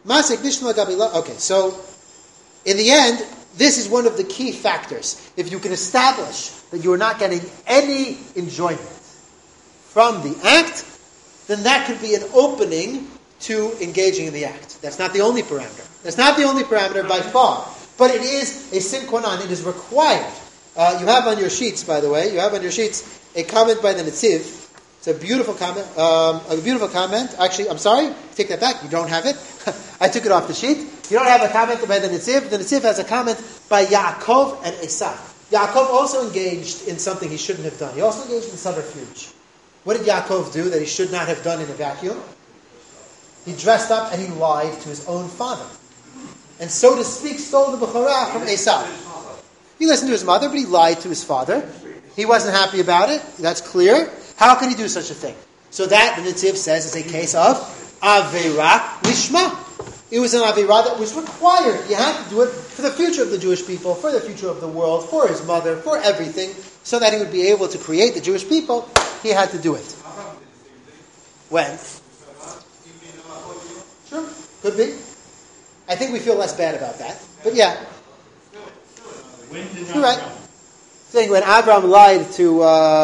Okay, so in the end, this is one of the key factors. If you can establish that you are not getting any enjoyment from the act, then that could be an opening to engaging in the act. That's not the only parameter. That's not the only parameter by far. But it is a sin qua non. It is required. You have on your sheets, by the way, a comment by the Netziv. It's a beautiful comment. Actually, I'm sorry, take that back. You don't have it. I took it off the sheet. You don't have a comment by the Netziv. The Netziv has a comment by Yaakov and Esav. Yaakov also engaged in something he shouldn't have done. He also engaged in subterfuge. What did Yaakov do that he should not have done in a vacuum? He dressed up and he lied to his own father. And so to speak, stole the Bechorah from Esav. He listened to his mother, but he lied to his father. He wasn't happy about it. That's clear. How can he do such a thing? So that, the Netziv says, is a case of Aveira Lishma. It was an Aveira that was required. You had to do it for the future of the Jewish people, for the future of the world, for his mother, for everything, so that he would be able to create the Jewish people. He had to do it. When? Sure, could be. I think we feel less bad about that. But yeah. You're right. Saying when Abraham lied to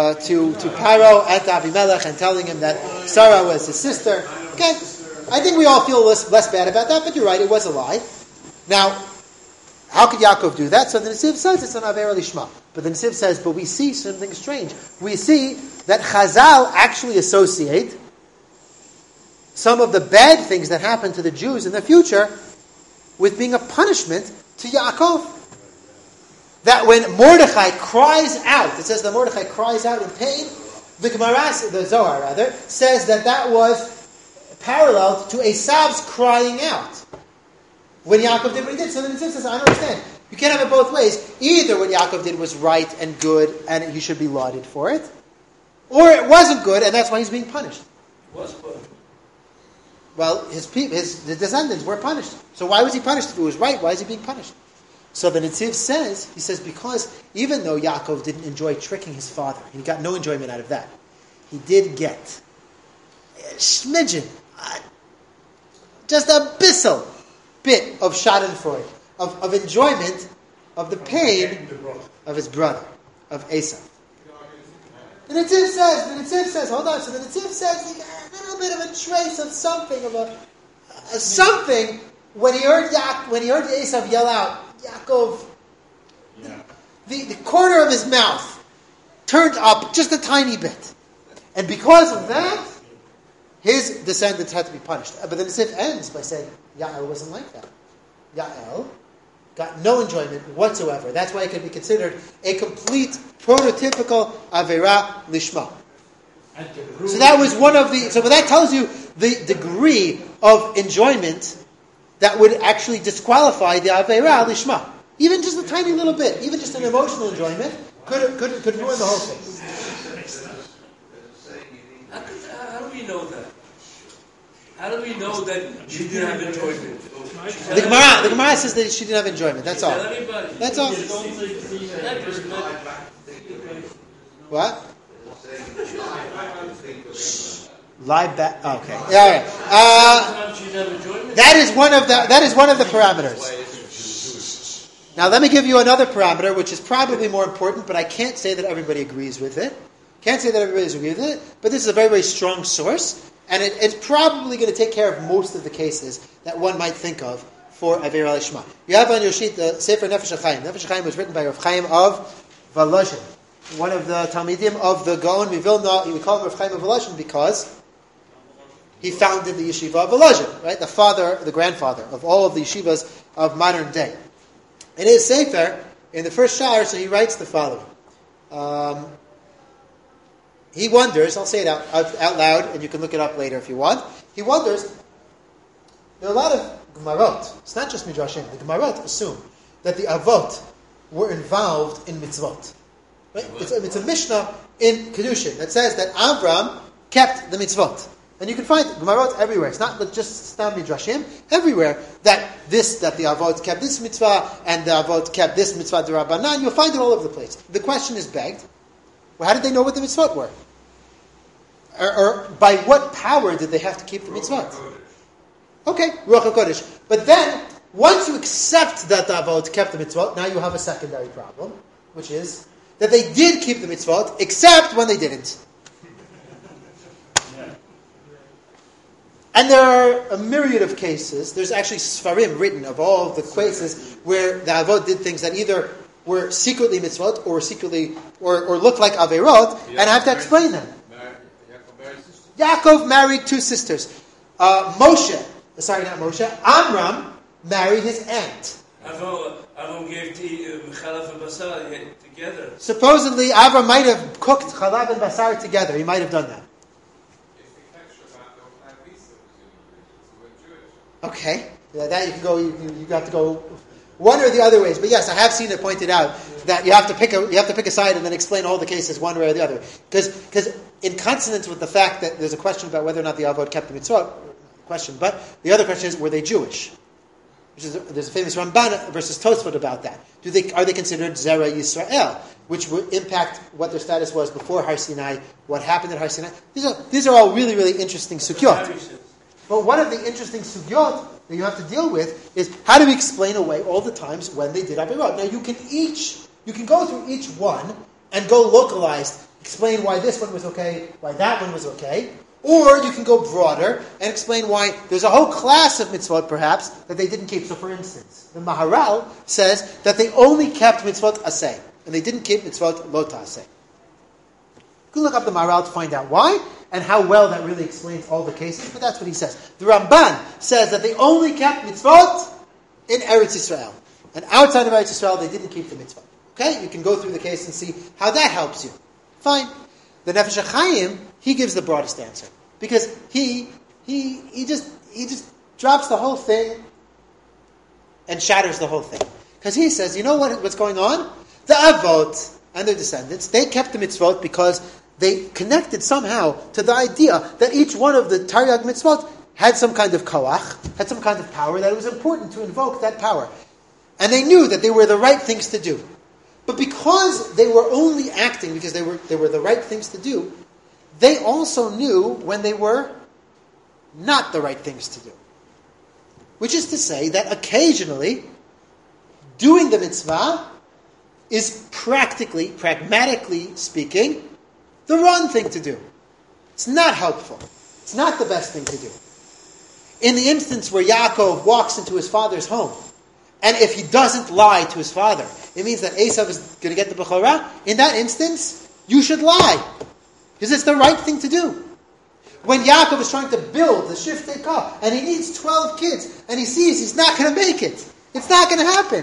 Paro at Avimelech and telling him that Sarah was his sister. Okay, I think we all feel less bad about that, but you're right, it was a lie. Now, how could Yaakov do that? So the Netziv says it's an Aveira Lishma. But the Netziv says, but we see something strange. We see that Chazal actually associate some of the bad things that happen to the Jews in the future with being a punishment to Yaakov. That when Mordechai cries out, it says that Mordechai cries out in pain, the Gemara, the Zohar rather, says that was parallel to Esav's crying out when Yaakov did what he did. So the Netziv says, I don't understand. You can't have it both ways. Either what Yaakov did was right and good and he should be lauded for it, or it wasn't good and that's why he's being punished. It was good. Well, the descendants were punished. So why was he punished? If it was right, why is he being punished? So the Netziv says, because even though Yaakov didn't enjoy tricking his father, he got no enjoyment out of that, he did get a smidgen, just a bissel bit of schadenfreude, of enjoyment of the pain of his brother, of Esav. The Netziv says, hold on, so the Netziv says he got a little bit of a trace of something, something when he heard Esav yell out, Yaakov, the corner of his mouth turned up just a tiny bit. And because of that, his descendants had to be punished. But the Netziv ends by saying, Yael wasn't like that. Yael got no enjoyment whatsoever. That's why it can be considered a complete prototypical Aveira Lishma. So that was one of the... So that tells you the degree of enjoyment that would actually disqualify the Aveira Lishma. Even just a tiny little bit, even just an emotional enjoyment, could ruin the whole thing. know that? How do we know that she didn't have enjoyment? The Gemara says that she didn't have enjoyment. That's all. That's all. What? Lie back. Okay. Yeah. That is one of the parameters. Now let me give you another parameter, which is probably more important, but I can't say that everybody agrees with it. But this is a very, very strong source, and it's probably going to take care of most of the cases that one might think of for Avera Lishma. You have on your sheet the Sefer Nefesh HaChaim. Nefesh HaChaim was written by Rav Chaim of Volozhin, one of the Talmidim of the Gaon Mivilna. We call him Rav Chaim of Volozhin because he founded the yeshiva of Volozhin, right? The grandfather of all of the yeshivas of modern day. In his Sefer, in the first sha'ar, so he writes the following. He wonders, I'll say it out loud, and you can look it up later if you want. He wonders, there are a lot of Gemarot, it's not just Midrashim, the Gemarot assume that the Avot were involved in mitzvot. Right? It's a Mishnah in Kedushin that says that Avram kept the mitzvot. And you can find Gemarot everywhere. It's not just Stam Midrashim. Everywhere that the Avot kept this mitzvah and the Avot kept this mitzvah d'Rabbanan. You'll find it all over the place. The question is begged, well, how did they know what the mitzvot were? Or by what power did they have to keep the mitzvot? Okay, Ruach HaKodesh. But then, once you accept that the Avot kept the mitzvot, now you have a secondary problem, which is that they did keep the mitzvot, except when they didn't. And there are a myriad of cases. There's actually Sfarim written of all of the cases where the Avot did things that either were secretly mitzvot or looked like Averot, and I have to explain them. Yaakov married two sisters. Amram married his aunt. Avram gave chalaf and basar together. Supposedly, Avram might have cooked chalaf and basar together. He might have done that. Okay, that you can go. You have to go one or the other ways. But yes, I have seen it pointed out that you have to pick a side and then explain all the cases one way or the other. Because in consonance with the fact that there's a question about whether or not the Avot kept the mitzvot, but the other question is, were they Jewish? There's a famous Ramban versus Tosfot about that. Are they considered Zera Yisrael, which would impact what their status was before Har Sinai, what happened at Har Sinai? These are all really, really interesting sugyot. But one of the interesting sugyot that you have to deal with is how do we explain away all the times when they did Averot? Now you can go through each one and go localized, explain why this one was okay, why that one was okay, or you can go broader and explain why there's a whole class of mitzvot perhaps that they didn't keep. So for instance, the Maharal says that they only kept mitzvot aseh, and they didn't keep mitzvot lo ta'aseh. You can look up the Maharal to find out why, and how well that really explains all the cases, but that's what he says. The Ramban says that they only kept mitzvot in Eretz Yisrael. And outside of Eretz Yisrael, they didn't keep the mitzvot. Okay? You can go through the case and see how that helps you. Fine. The Nefesh HaChaim, he gives the broadest answer. Because he just drops the whole thing and shatters the whole thing. Because he says, you know what's going on? The Avot and their descendants, they kept the mitzvot because they connected somehow to the idea that each one of the Taryag mitzvot had some kind of koach, had some kind of power, that it was important to invoke that power. And they knew that they were the right things to do. But because they were only acting because they were the right things to do, they also knew when they were not the right things to do. Which is to say that occasionally, doing the mitzvah is pragmatically speaking, the wrong thing to do. It's not helpful. It's not the best thing to do. In the instance where Yaakov walks into his father's home, and if he doesn't lie to his father, it means that Esav is going to get the Bechorah. In that instance, you should lie. Because it's the right thing to do. When Yaakov is trying to build the Shiftei Kah, and he needs 12 kids, and he sees he's not going to make it, it's not going to happen.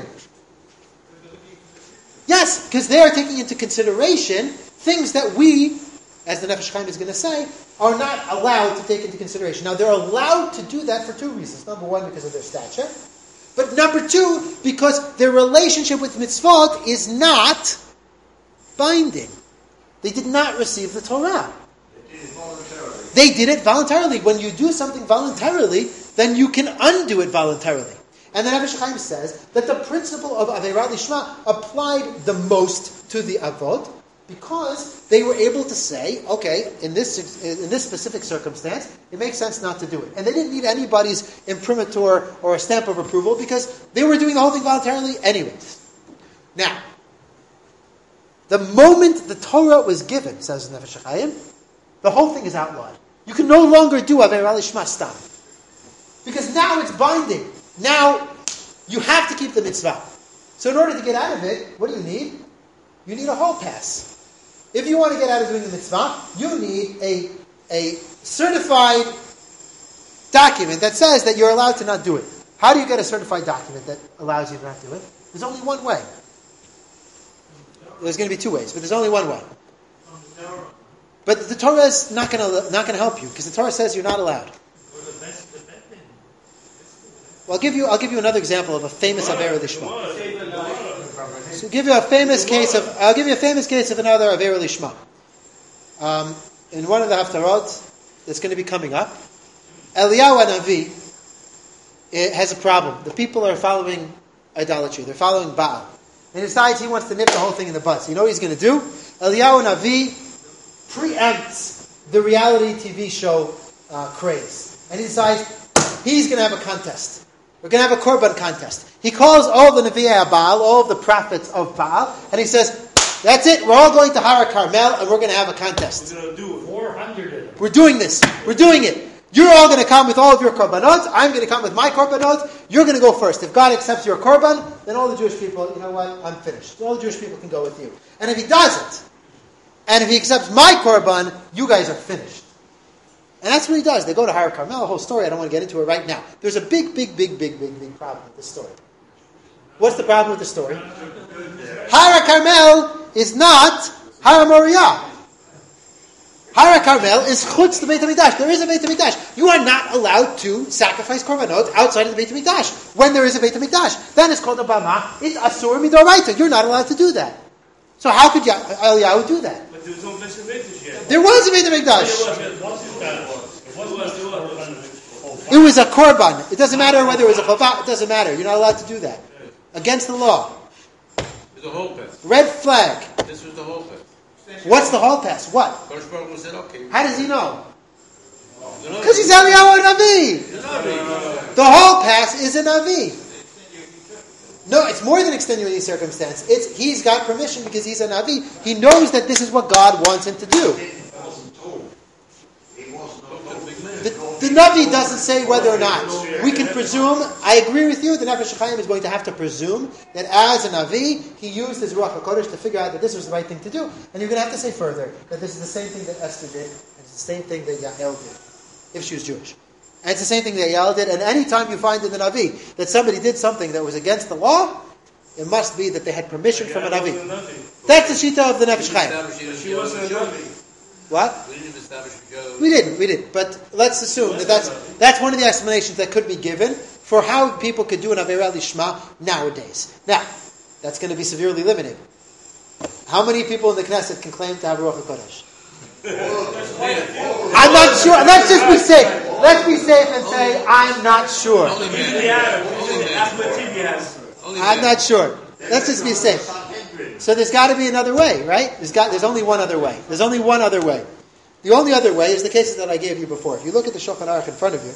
Yes, because they are taking into consideration things that we, as the Nefesh Chaim is going to say, are not allowed to take into consideration. Now, they're allowed to do that for two reasons. Number one, because of their stature. But number two, because their relationship with mitzvot is not binding. They did not receive the Torah. They did it voluntarily. When you do something voluntarily, then you can undo it voluntarily. And the Nefesh Chaim says that the principle of Aveira Lishma applied the most to the Avod, because they were able to say, okay, in this specific circumstance, it makes sense not to do it. And they didn't need anybody's imprimatur or a stamp of approval, because they were doing the whole thing voluntarily anyways. Now, the moment the Torah was given, says the Nefesh Chaim, the whole thing is outlawed. You can no longer do Aveira Lishma stam, because now it's binding. Now, you have to keep the mitzvah. So in order to get out of it, what do you need? You need a hall pass. If you want to get out of doing the mitzvah, you need a certified document that says that you're allowed to not do it. How do you get a certified document that allows you to not do it? There's only one way. There's going to be two ways, but there's only one way. But the Torah is not going to help you, because the Torah says you're not allowed. Well, I'll give you another example of a famous Aveira Lishma. So I'll give you a famous case of another Aveira Lishma. In one of the Haftarot that's going to be coming up, Eliyahu Hanavi has a problem. The people are following idolatry. They're following Baal. And he decides he wants to nip the whole thing in the bud. So you know what he's going to do? Eliyahu Hanavi preempts the reality TV show craze. And he decides he's going to have a contest. We're going to have a Korban contest. He calls all the Nevi'ei Baal, all of the prophets of Baal, and he says, that's it, we're all going to Har Carmel, and we're going to have a contest. We're going to do 400 of them. We're doing this. We're doing it. You're all going to come with all of your Korbanot. I'm going to come with my Korbanot. You're going to go first. If God accepts your Korban, then all the Jewish people, you know what, I'm finished. All the Jewish people can go with you. And if he doesn't, and if he accepts my Korban, you guys are finished. And that's what he does. They go to Har Carmel, a whole story. I don't want to get into it right now. There's a big problem with this story. What's the problem with the story? Har Carmel is not Har Moriah. Har Carmel is chutz the Beit HaMikdash. There is a Beit HaMikdash. You are not allowed to sacrifice korbanot outside of the Beit HaMikdash. When there is a Beit HaMikdash, then it's called a Bama. It's Asur Midoraita. You're not allowed to do that. So how could Eliyahu do that? But there was no Beit HaMikdash yet. There was a Beit HaMikdash. It was a korban. It doesn't matter whether it was a chavah. It doesn't matter. You're not allowed to do that. Against the law. There's a whole pass. Red flag. This was the whole pass. What's the hall pass? What? Said, okay. How does he know? Because he's Eliyahu Navi. The hall pass is a Navi. No, it's more than extenuating circumstance. He's got permission because he's a Navi. He knows that this is what God wants him to do. The Navi doesn't say whether or not. We can presume, I agree with you, the Nefesh Chaim is going to have to presume that as a Navi, he used his Ruach HaKodesh to figure out that this was the right thing to do. And you're going to have to say further that this is the same thing that Esther did, and it's the same thing that Yael did, if she was Jewish. And it's the same thing that Yael did, and any time you find in the Navi that somebody did something that was against the law, it must be that they had permission from a Navi. That's the Shita of the Nefesh Chaim. She wasn't a Navi. What? We didn't establish Joe. We didn't. But let's assume that's one of the explanations that could be given for how people could do an Aveira Lishma nowadays. Now, that's going to be severely limited. How many people in the Knesset can claim to have Ruach HaKodesh? I'm not sure. Let's just be safe. Let's be safe and say, I'm not sure. I'm not sure. Let's just be safe. So there's got to be another way, right? There's only one other way. There's only one other way. The only other way is the cases that I gave you before. If you look at the Shulchan Aruch in front of you,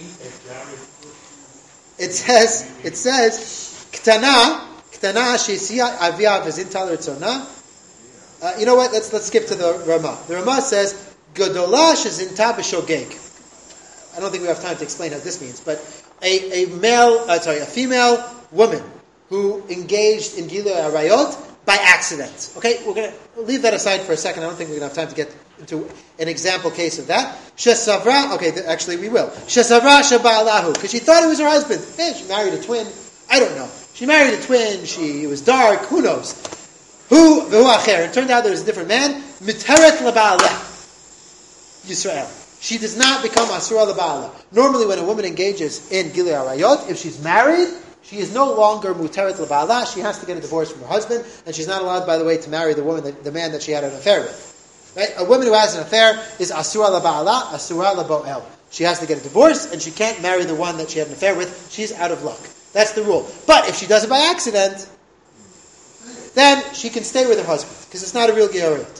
it says, Ktana she'isiya avia v'zinta l'rtzona. You know what? Let's skip to the Ramah. The Ramah says, Godola she'zinta b'shogeg. I don't think we have time to explain what this means, but a female woman who engaged in Gilui Arayot by accident. Okay, we're going to leave that aside for a second. I don't think we're going to have time to get into an example case of that. Shesavra, actually we will. Shesavra shaba'alahu, because she thought it was her husband. She married a twin. I don't know. She married a twin. It was dark. Who knows? Who v'hu acher? It turned out there was a different man. Miteret laba'aleh. Yisrael. She does not become asura laba'aleh. Normally, when a woman engages in Gilui Arayot, if she's married, she is no longer muteret l'ba'ala. She has to get a divorce from her husband, and she's not allowed, by the way, to marry the man that she had an affair with. Right? A woman who has an affair is asura la ba'ala, asura la bo'el. She has to get a divorce, and she can't marry the one that she had an affair with. She's out of luck. That's the rule. But if she does it by accident, then she can stay with her husband, because it's not a real georiyot.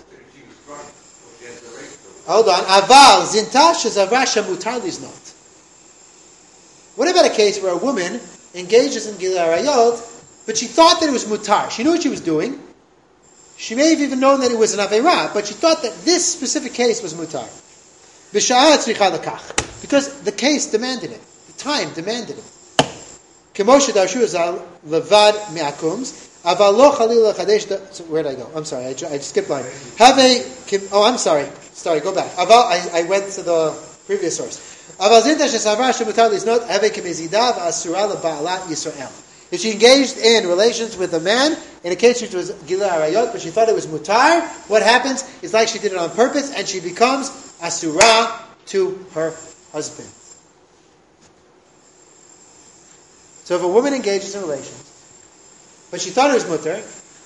Hold on. Aval zinta shezavra shemutar liznot. What about a case where a woman engages in gilui arayot, but she thought that it was mutar? She knew what she was doing. She may have even known that it was an aveira, but she thought that this specific case was mutar. B'sha'ah tzricha lekach, because the case demanded it. The time demanded it. Kemoshe darshu zal levad me'akums. Aval lo chalila chadesh. Where did I go? I'm sorry, I skipped line. I'm sorry. Sorry, go back. I went to the previous source. If she engaged in relations with a man, in a case which was gilui arayot, but she thought it was mutar, what happens is like she did it on purpose, and she becomes asura to her husband. So if a woman engages in relations, but she thought it was mutar,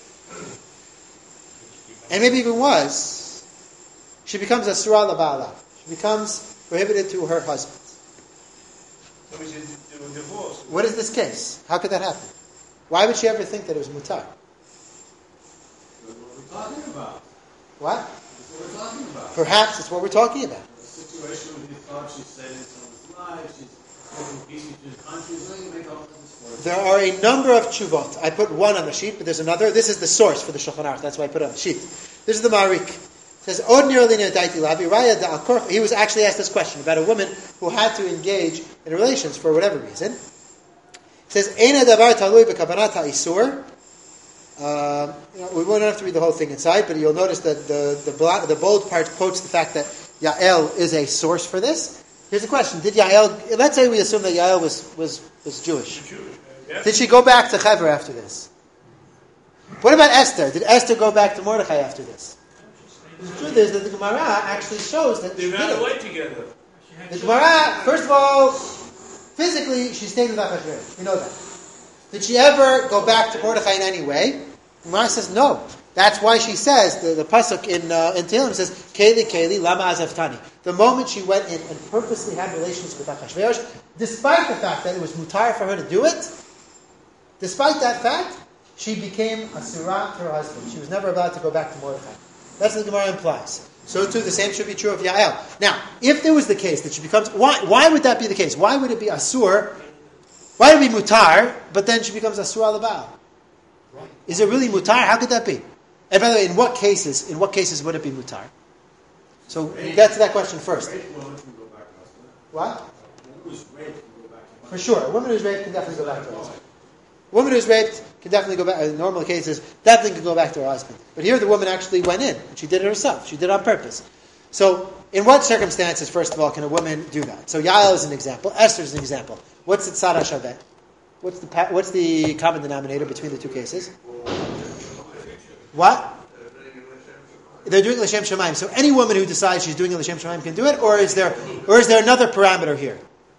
and maybe even was, she becomes asura la ba'ala. She becomes prohibited to her husband. So we should do a divorce. What is this case? How could that happen? Why would she ever think that it was mutar? That's what we're talking about. What? That's what we're talking about. Perhaps it's what we're talking about. A situation where you thought she's saving someone's life, she's making peace between countries, then you make all kinds of stories. There are a number of tshuvot. I put one on the sheet, but there's another. This is the source for the Shulchan Aruch. That's why I put it on the sheet. This is the Marik. It says, he was actually asked this question about a woman who had to engage in relations for whatever reason. It says, we won't have to read the whole thing inside, but you'll notice that the bold part quotes the fact that Yael is a source for this. Here's the question. Did Yael, let's say we assume that Yael was Jewish. Did she go back to Chaver after this? What about Esther? Did Esther go back to Mordechai after this? The truth is that the Gemara actually shows that They ran away together. the Gemara, first of all, physically, she stayed with Achashverosh. We know that. Did she ever go back to Mordechai in any way? The Gemara says no. That's why she says, the pasuk in Tehillim says, Keli, lama azaftani. The moment she went in and purposely had relations with Achashverosh, despite the fact that it was mutar for her to do it, despite that fact, she became asura to her husband. She was never allowed to go back to Mordechai. That's what the Gemara implies. So too, the same should be true of Yael. Now, if there was the case that she becomes, why would that be the case? Why would it be asur? Why would it be mutar, but then she becomes asur al baal? Is it really mutar? How could that be? And by the way, in what cases would it be mutar? So we get to that question first. What? For sure, a woman who's raped can definitely go back to her husband. A woman who's raped can definitely go back, in normal cases, definitely can go back to her husband. But here the woman actually went in, and she did it herself. She did it on purpose. So, in what circumstances, first of all, can a woman do that? So, Yael is an example. Esther is an example. What's the tzara shaveh? What's the common denominator between the two cases? What? They're doing l'shem shamayim. So, any woman who decides she's doing it l'shem shamayim can do it, or is there another parameter here?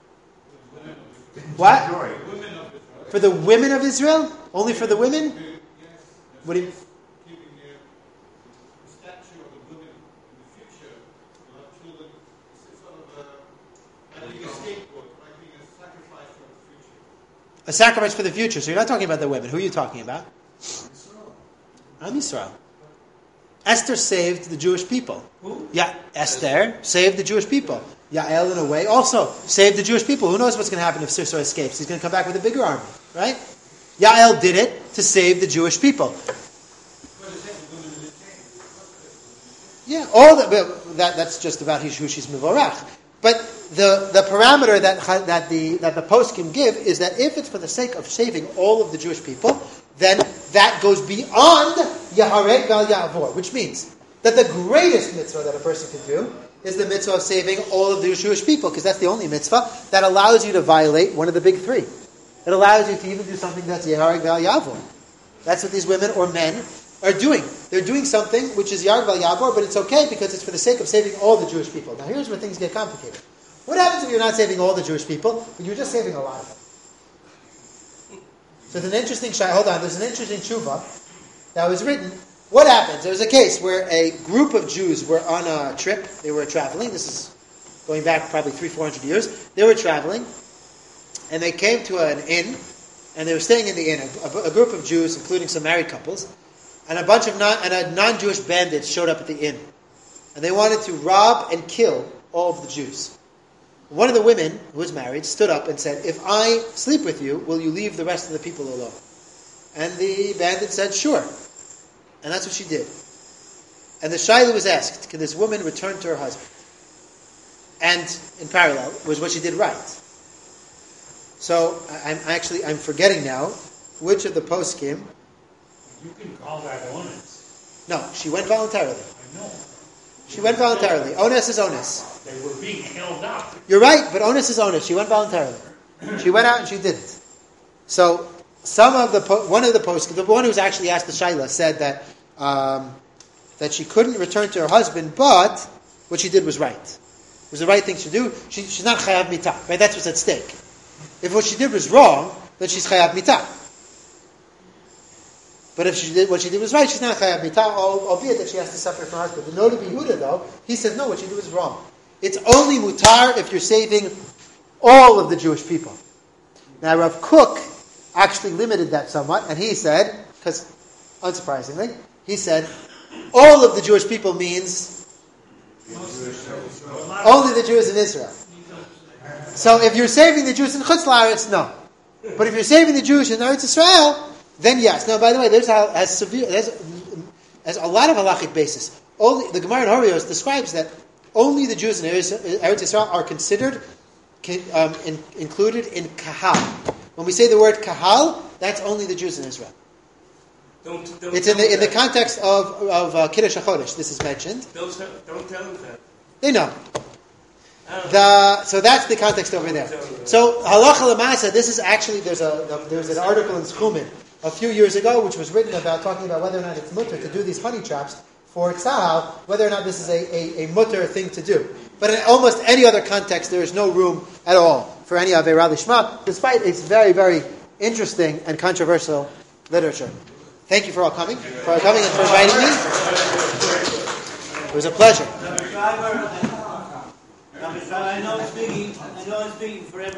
What? For the women of Israel? Only for the women? What do you? Keeping the statue of the women in the future, you'll have children. It's sort of like being a scapegoat, like being a sacrifice for the future. A sacrifice for the future. So you're not talking about the women. Who are you talking about? Am Yisrael. Esther saved the Jewish people. Who? Yeah, Esther saved the Jewish people. Yael, in a way, also saved the Jewish people. Who knows what's going to happen if Sisera escapes? He's going to come back with a bigger army, right? Yael did it to save the Jewish people. Yeah, that's just about who she's mivorach. But the parameter that the post can give is that if it's for the sake of saving all of the Jewish people, then that goes beyond Yaharek Val Ya'avor, which means that the greatest mitzvah that a person can do is the mitzvah of saving all of the Jewish people, because that's the only mitzvah that allows you to violate one of the big three. It allows you to even do something that's Yaharek Val Ya'avor. That's what these women or men are doing. They're doing something which is Yaharek Val Ya'avor, but it's okay because it's for the sake of saving all the Jewish people. Now here's where things get complicated. What happens if you're not saving all the Jewish people, but you're just saving a lot of them? So there's an interesting tshuva that was written what happens? There was a case where a group of Jews were on a trip. They were traveling. This is going back probably 300-400 years. They were traveling, and they came to an inn, and they were staying in the inn. A group of Jews, including some married couples, and a bunch of non-Jewish bandits showed up at the inn, and they wanted to rob and kill all of the Jews. One of the women, who was married, stood up and said, "If I sleep with you, will you leave the rest of the people alone?" And the bandit said, "Sure." And that's what she did. And the shaila was asked, can this woman return to her husband? And in parallel, was what she did right. So, I'm forgetting now which of the poskim. You can call that honest. No, she went voluntarily. I know. She went voluntarily. Onus is onus. They were being held up. You're right, but onus is onus. She went voluntarily. She went out and she did it. So, one of the poskim, the one who was actually asked the shaila, said that that she couldn't return to her husband, but what she did was right. It was the right thing to do. She's not chayav mitah, right? That's what's at stake. If what she did was wrong, then she's chayav mitah. But if what she did was right, she's not chayav mitah, albeit that she has to suffer from her husband. The Noda B'Yehuda, though, he says no, what she did was wrong. It's only mutar if you're saving all of the Jewish people. Now, Rav Kook actually limited that somewhat, and he said, because unsurprisingly, he said, all of the Jewish people means only the Jews in Israel. So if you're saving the Jews in Chutz La'aretz, no. But if you're saving the Jews in Eretz Israel, then yes. Now, by the way, there's a lot of halachic basis. The Gemara in Horios describes that only the Jews in Eretz Israel are considered included in kahal. When we say the word kahal, that's only the Jews in Israel. It's in the context of Kiddush HaChodesh. This is mentioned. Don't tell them that. They know. So that's the context over there. So halacha l'maaseh. This is actually there's an article in Schumann a few years ago which was written about talking about whether or not it's mutter to do these honey traps for tzahal, whether or not this is a mutter thing to do. But in almost any other context, there is no room at all for any averah lishma, despite its very, very interesting and controversial literature. Thank you for all coming, and for inviting me. It was a pleasure. I know I'm speaking for everyone.